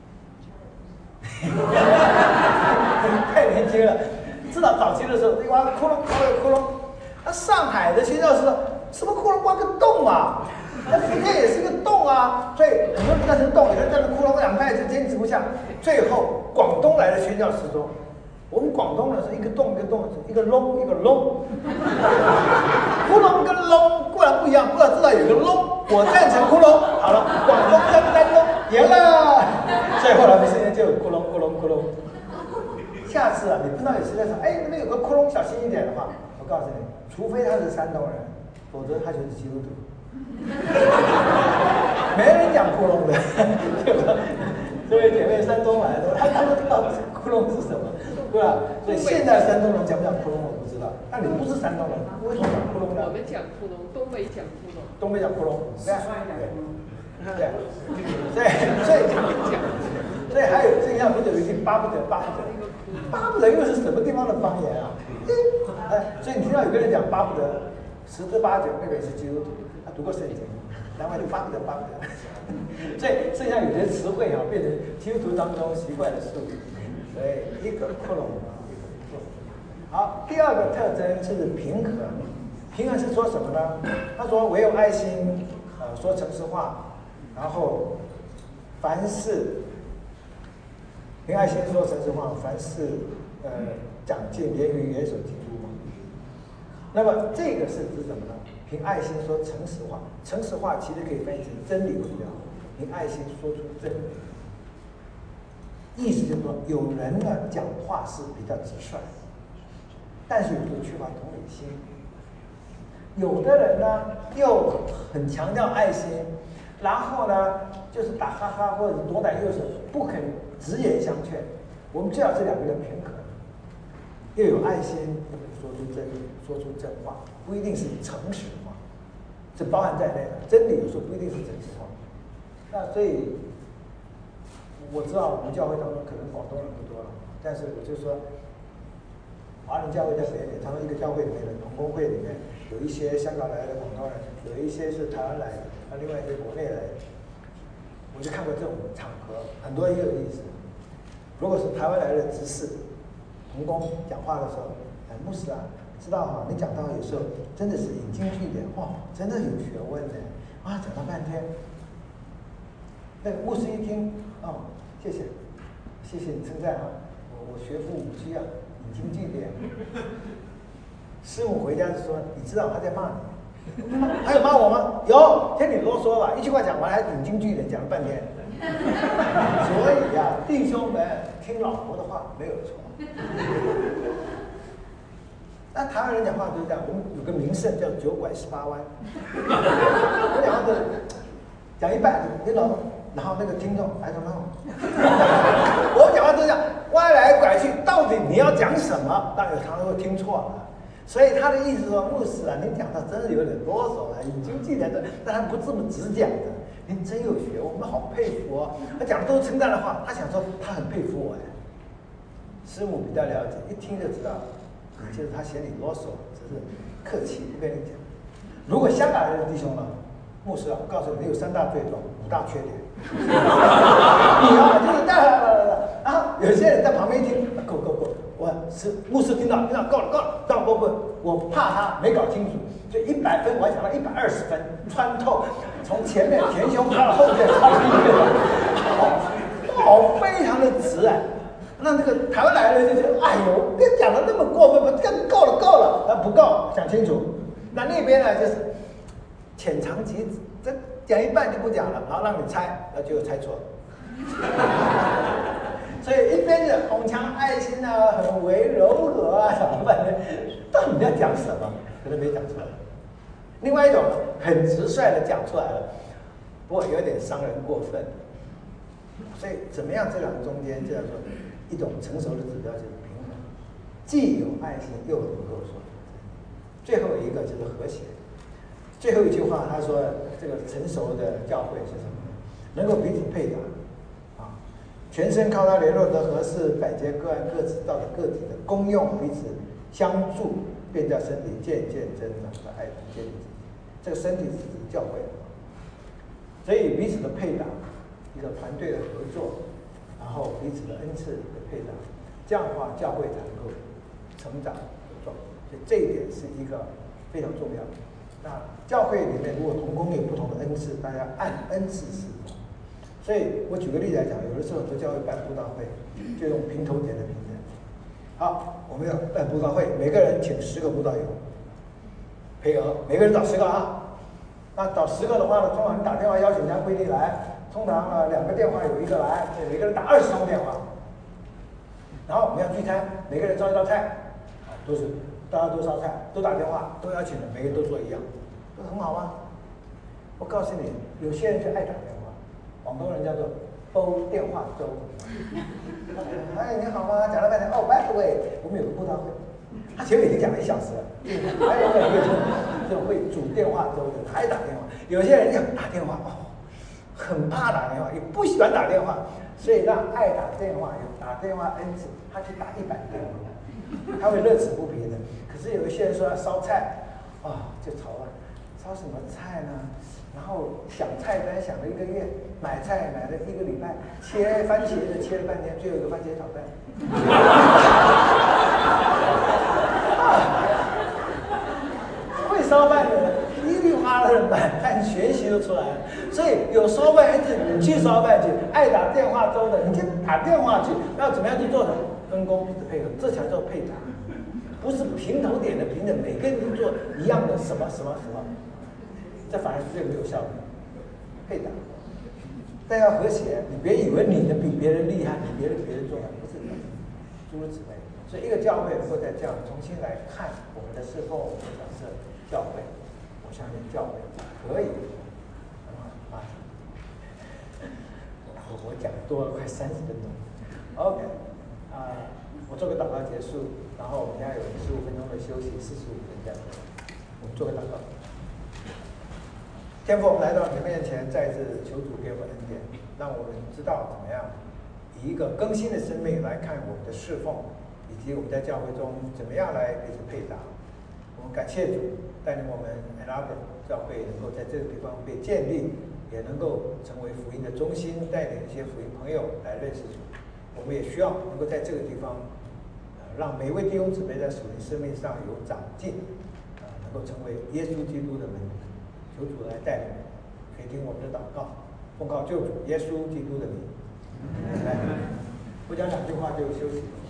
太年轻了，至少早期的时候，挖个窟窿，挖个窟窿。那上海的宣教士说，什么窟窿挖个洞啊？那福建也是个洞啊，所以很多人在这洞，有人在这窟窿，两派是坚持不下。最后，广东来的宣教士说，我们广东人是一个洞一个洞，一个窿一个窿，窟窿跟窿固然不一样，不然至少有个窿。 我赞成窟窿。好了，广东跟丹东赢了，所以后来我们现在就有窟窿窟窿窟窿。下次啊，你碰到有谁在说，哎，那边有个窟窿，小心一点的话，我告诉你，除非他是山东人，否则他就是基督徒。没人讲窟窿的，对吧？这位姐妹山东来的，她不知道窟窿是什么，对吧？所以现在山东人讲不讲窟窿我不知道。那你不是山东人，为什么讲窟窿呢？ 我们讲窟窿，东北讲窟窿， 东北讲窟窿，对吧？对，所以所以所以还有这样不就有一句巴不得巴不得，巴不得又是什么地方的方言啊？哎，所以你听到有个人讲巴不得，十之八九那个也是基督徒，他读过圣经，难怪就巴不得巴不得。所以剩下有些词汇啊，变成基督徒当中习惯的术语。所以一个窟窿啊，一个窟窿。好，第二个特征是平衡。平衡是说什么呢？他说唯有爱心，呃，说诚实话，然后凡事凭爱心说诚实话，凡事呃讲尽言语严守基督嘛。那么这个是指什么呢？凭爱心说诚实话，诚实话其实可以翻译成真理为标，凭爱心说出真理。意思就是说，有人呢讲话是比较直率，但是有时候缺乏同理心。有的人呢又很强调爱心，然后呢就是打哈哈或者左逮右手，不肯直言相劝。我们最好这两个人平衡，又有爱心，又能说出真理，说出真话，不一定是诚实话，这包含在内的。真理有时候不一定是诚实话。那所以我知道我们教会当中可能广东人不多了，但是我就说，华人教会在北美，他们一个教会里面的同工会里面，有一些香港来的广东人，有一些是台湾来的，那另外一些国内来的，我就看过这种场合，很多也有意思。如果是台湾来的执事同工讲话的时候，哎，牧师啊，知道哈，你讲到有时候真的是引经据典，哇，真的有学问呢，啊，讲了半天，那个牧师一听，哦，谢谢，谢谢你称赞啊，我我学富五车啊，引经据典。师母回家就说：“你知道他在骂你，还有骂我吗？有，听你啰嗦吧，一句话讲完还引经据典讲了半天。所以呀、啊，弟兄们听老婆的话没有错。那台湾人讲话就是这样，我们有个名胜叫九拐十八弯。我讲话是讲一半，你老，然后那个听众I don't know，我讲话都这样歪来拐去，到底你要讲什么？但有常常会听错了。所以他的意思说，牧师啊，你讲到真是有点啰嗦了，引经据典的，但他不这么直讲的。您真有学，我们好佩服哦。他讲的都是称赞的话，他想说他很佩服我哎。师母比较了解，一听就知道，其实他嫌你啰嗦，只是客气不跟你讲。如果香港人的弟兄呢，牧师啊，我告诉你，你有三大罪状，五大缺点。你啊，就是哒哒哒哒，然后有些人在旁边一听，够够够。我是牧师听到听到够了够了，到不不，我怕他没搞清楚，就一百分我还讲到一百二十分，穿透，从前面前胸看到后面穿了一个，好，好非常的直哎。那那个台湾来的人就觉得，哎呦，别讲的那么过分，更够了够了，啊不够，讲清楚。那那边呢就是浅尝即止，这讲一半就不讲了，然后让你猜，那就猜错了。所以一边的哄强爱心啊，很为柔和啊，什么半天，到底要讲什么？可能没讲出来。另外一种很直率的讲出来了，不过有点伤人过分。所以怎么样？这两个中间就叫做一种成熟的指标，就是平衡，既有爱心又能够说。最后一个就是和谐。最后一句话他说，这个成熟的教会是什么呢？能够彼此配搭。全身靠它联络得合适，百节各按各自照着个体的功用，彼此相助，便叫身体渐渐增长的爱同建立自己。这个身体是指教会，所以彼此的配搭，一个团队的合作，然后彼此的恩赐的配搭，这样的话教会才能够成长茁壮。所以这一点是一个非常重要的。那教会里面如果同工有不同的恩赐，大家按恩赐施工。所以我举个例子来讲，有的时候很多教会办布道会，就用平头点的平等。好，我们要办布道会，每个人请十个布道友，配额，每个人找十个啊。 那找十个的话呢，通常你打电话邀请人家不一定来，通常呢两个电话有一个来，每个人打二十通电话。然后我们要聚餐，每个人烧一道菜，都是大家都烧菜，都打电话，都邀请人，每个人都做一样，不是很好吗？我告诉你，有些人就爱打电话，广东人叫做煲电话粥。哎，你好吗？讲了半天，哦 ，by the way， 我们有个布道会，他前面已经讲了一小时了，还有一个这种这种会煮电话粥的，还打电话。有些人要打电话，哦，很怕打电话，也不喜欢打电话，所以让爱打电话有打电话 N 次，他去打一百电话，他会乐此不疲的。可是有一些人说要烧菜，啊、哦，就愁了，烧什么菜呢？然后想菜单想了一个月，买菜买了一个礼拜，切番茄的切了半天，最后一个番茄炒蛋。会烧饭的人噼里啪啦的满汉全席都出来了，所以有烧饭人你去烧饭去，爱打电话粥的你就打电话去，要怎么样去做的？分工彼此配合，这才叫配搭，不是平头点的平等，每个人都做一样的什么什么什么。这反而是最没有效的，配搭。但要和谐，你别以为你的比别人厉害，比别人别人做的不是这样，诸如此类。所以一个教会能够在这样重新来看我们的侍奉，我们的角色，教会，我相信教会可以啊啊！我我讲多了快三十分钟 ，OK 啊，我做个祷告结束，然后我们家有十五分钟的休息，四十五分这样，我们做个祷告。天父，我们来到你的面前，再次求主给我们恩典，让我们知道怎么样以一个更新的生命来看我们的侍奉，以及我们在教会中怎么样来彼此配搭。我们感谢主带领我们 Another 教会能够在这个地方被建立，也能够成为福音的中心，带领一些福音朋友来认识主。我们也需要能够在这个地方，呃、让每位弟兄姊妹在属灵生命上有长进，呃，能够成为耶稣基督的门徒。求主来带领，可以听我们的祷告，奉靠救主耶稣基督的名。来，我讲两句话就休息。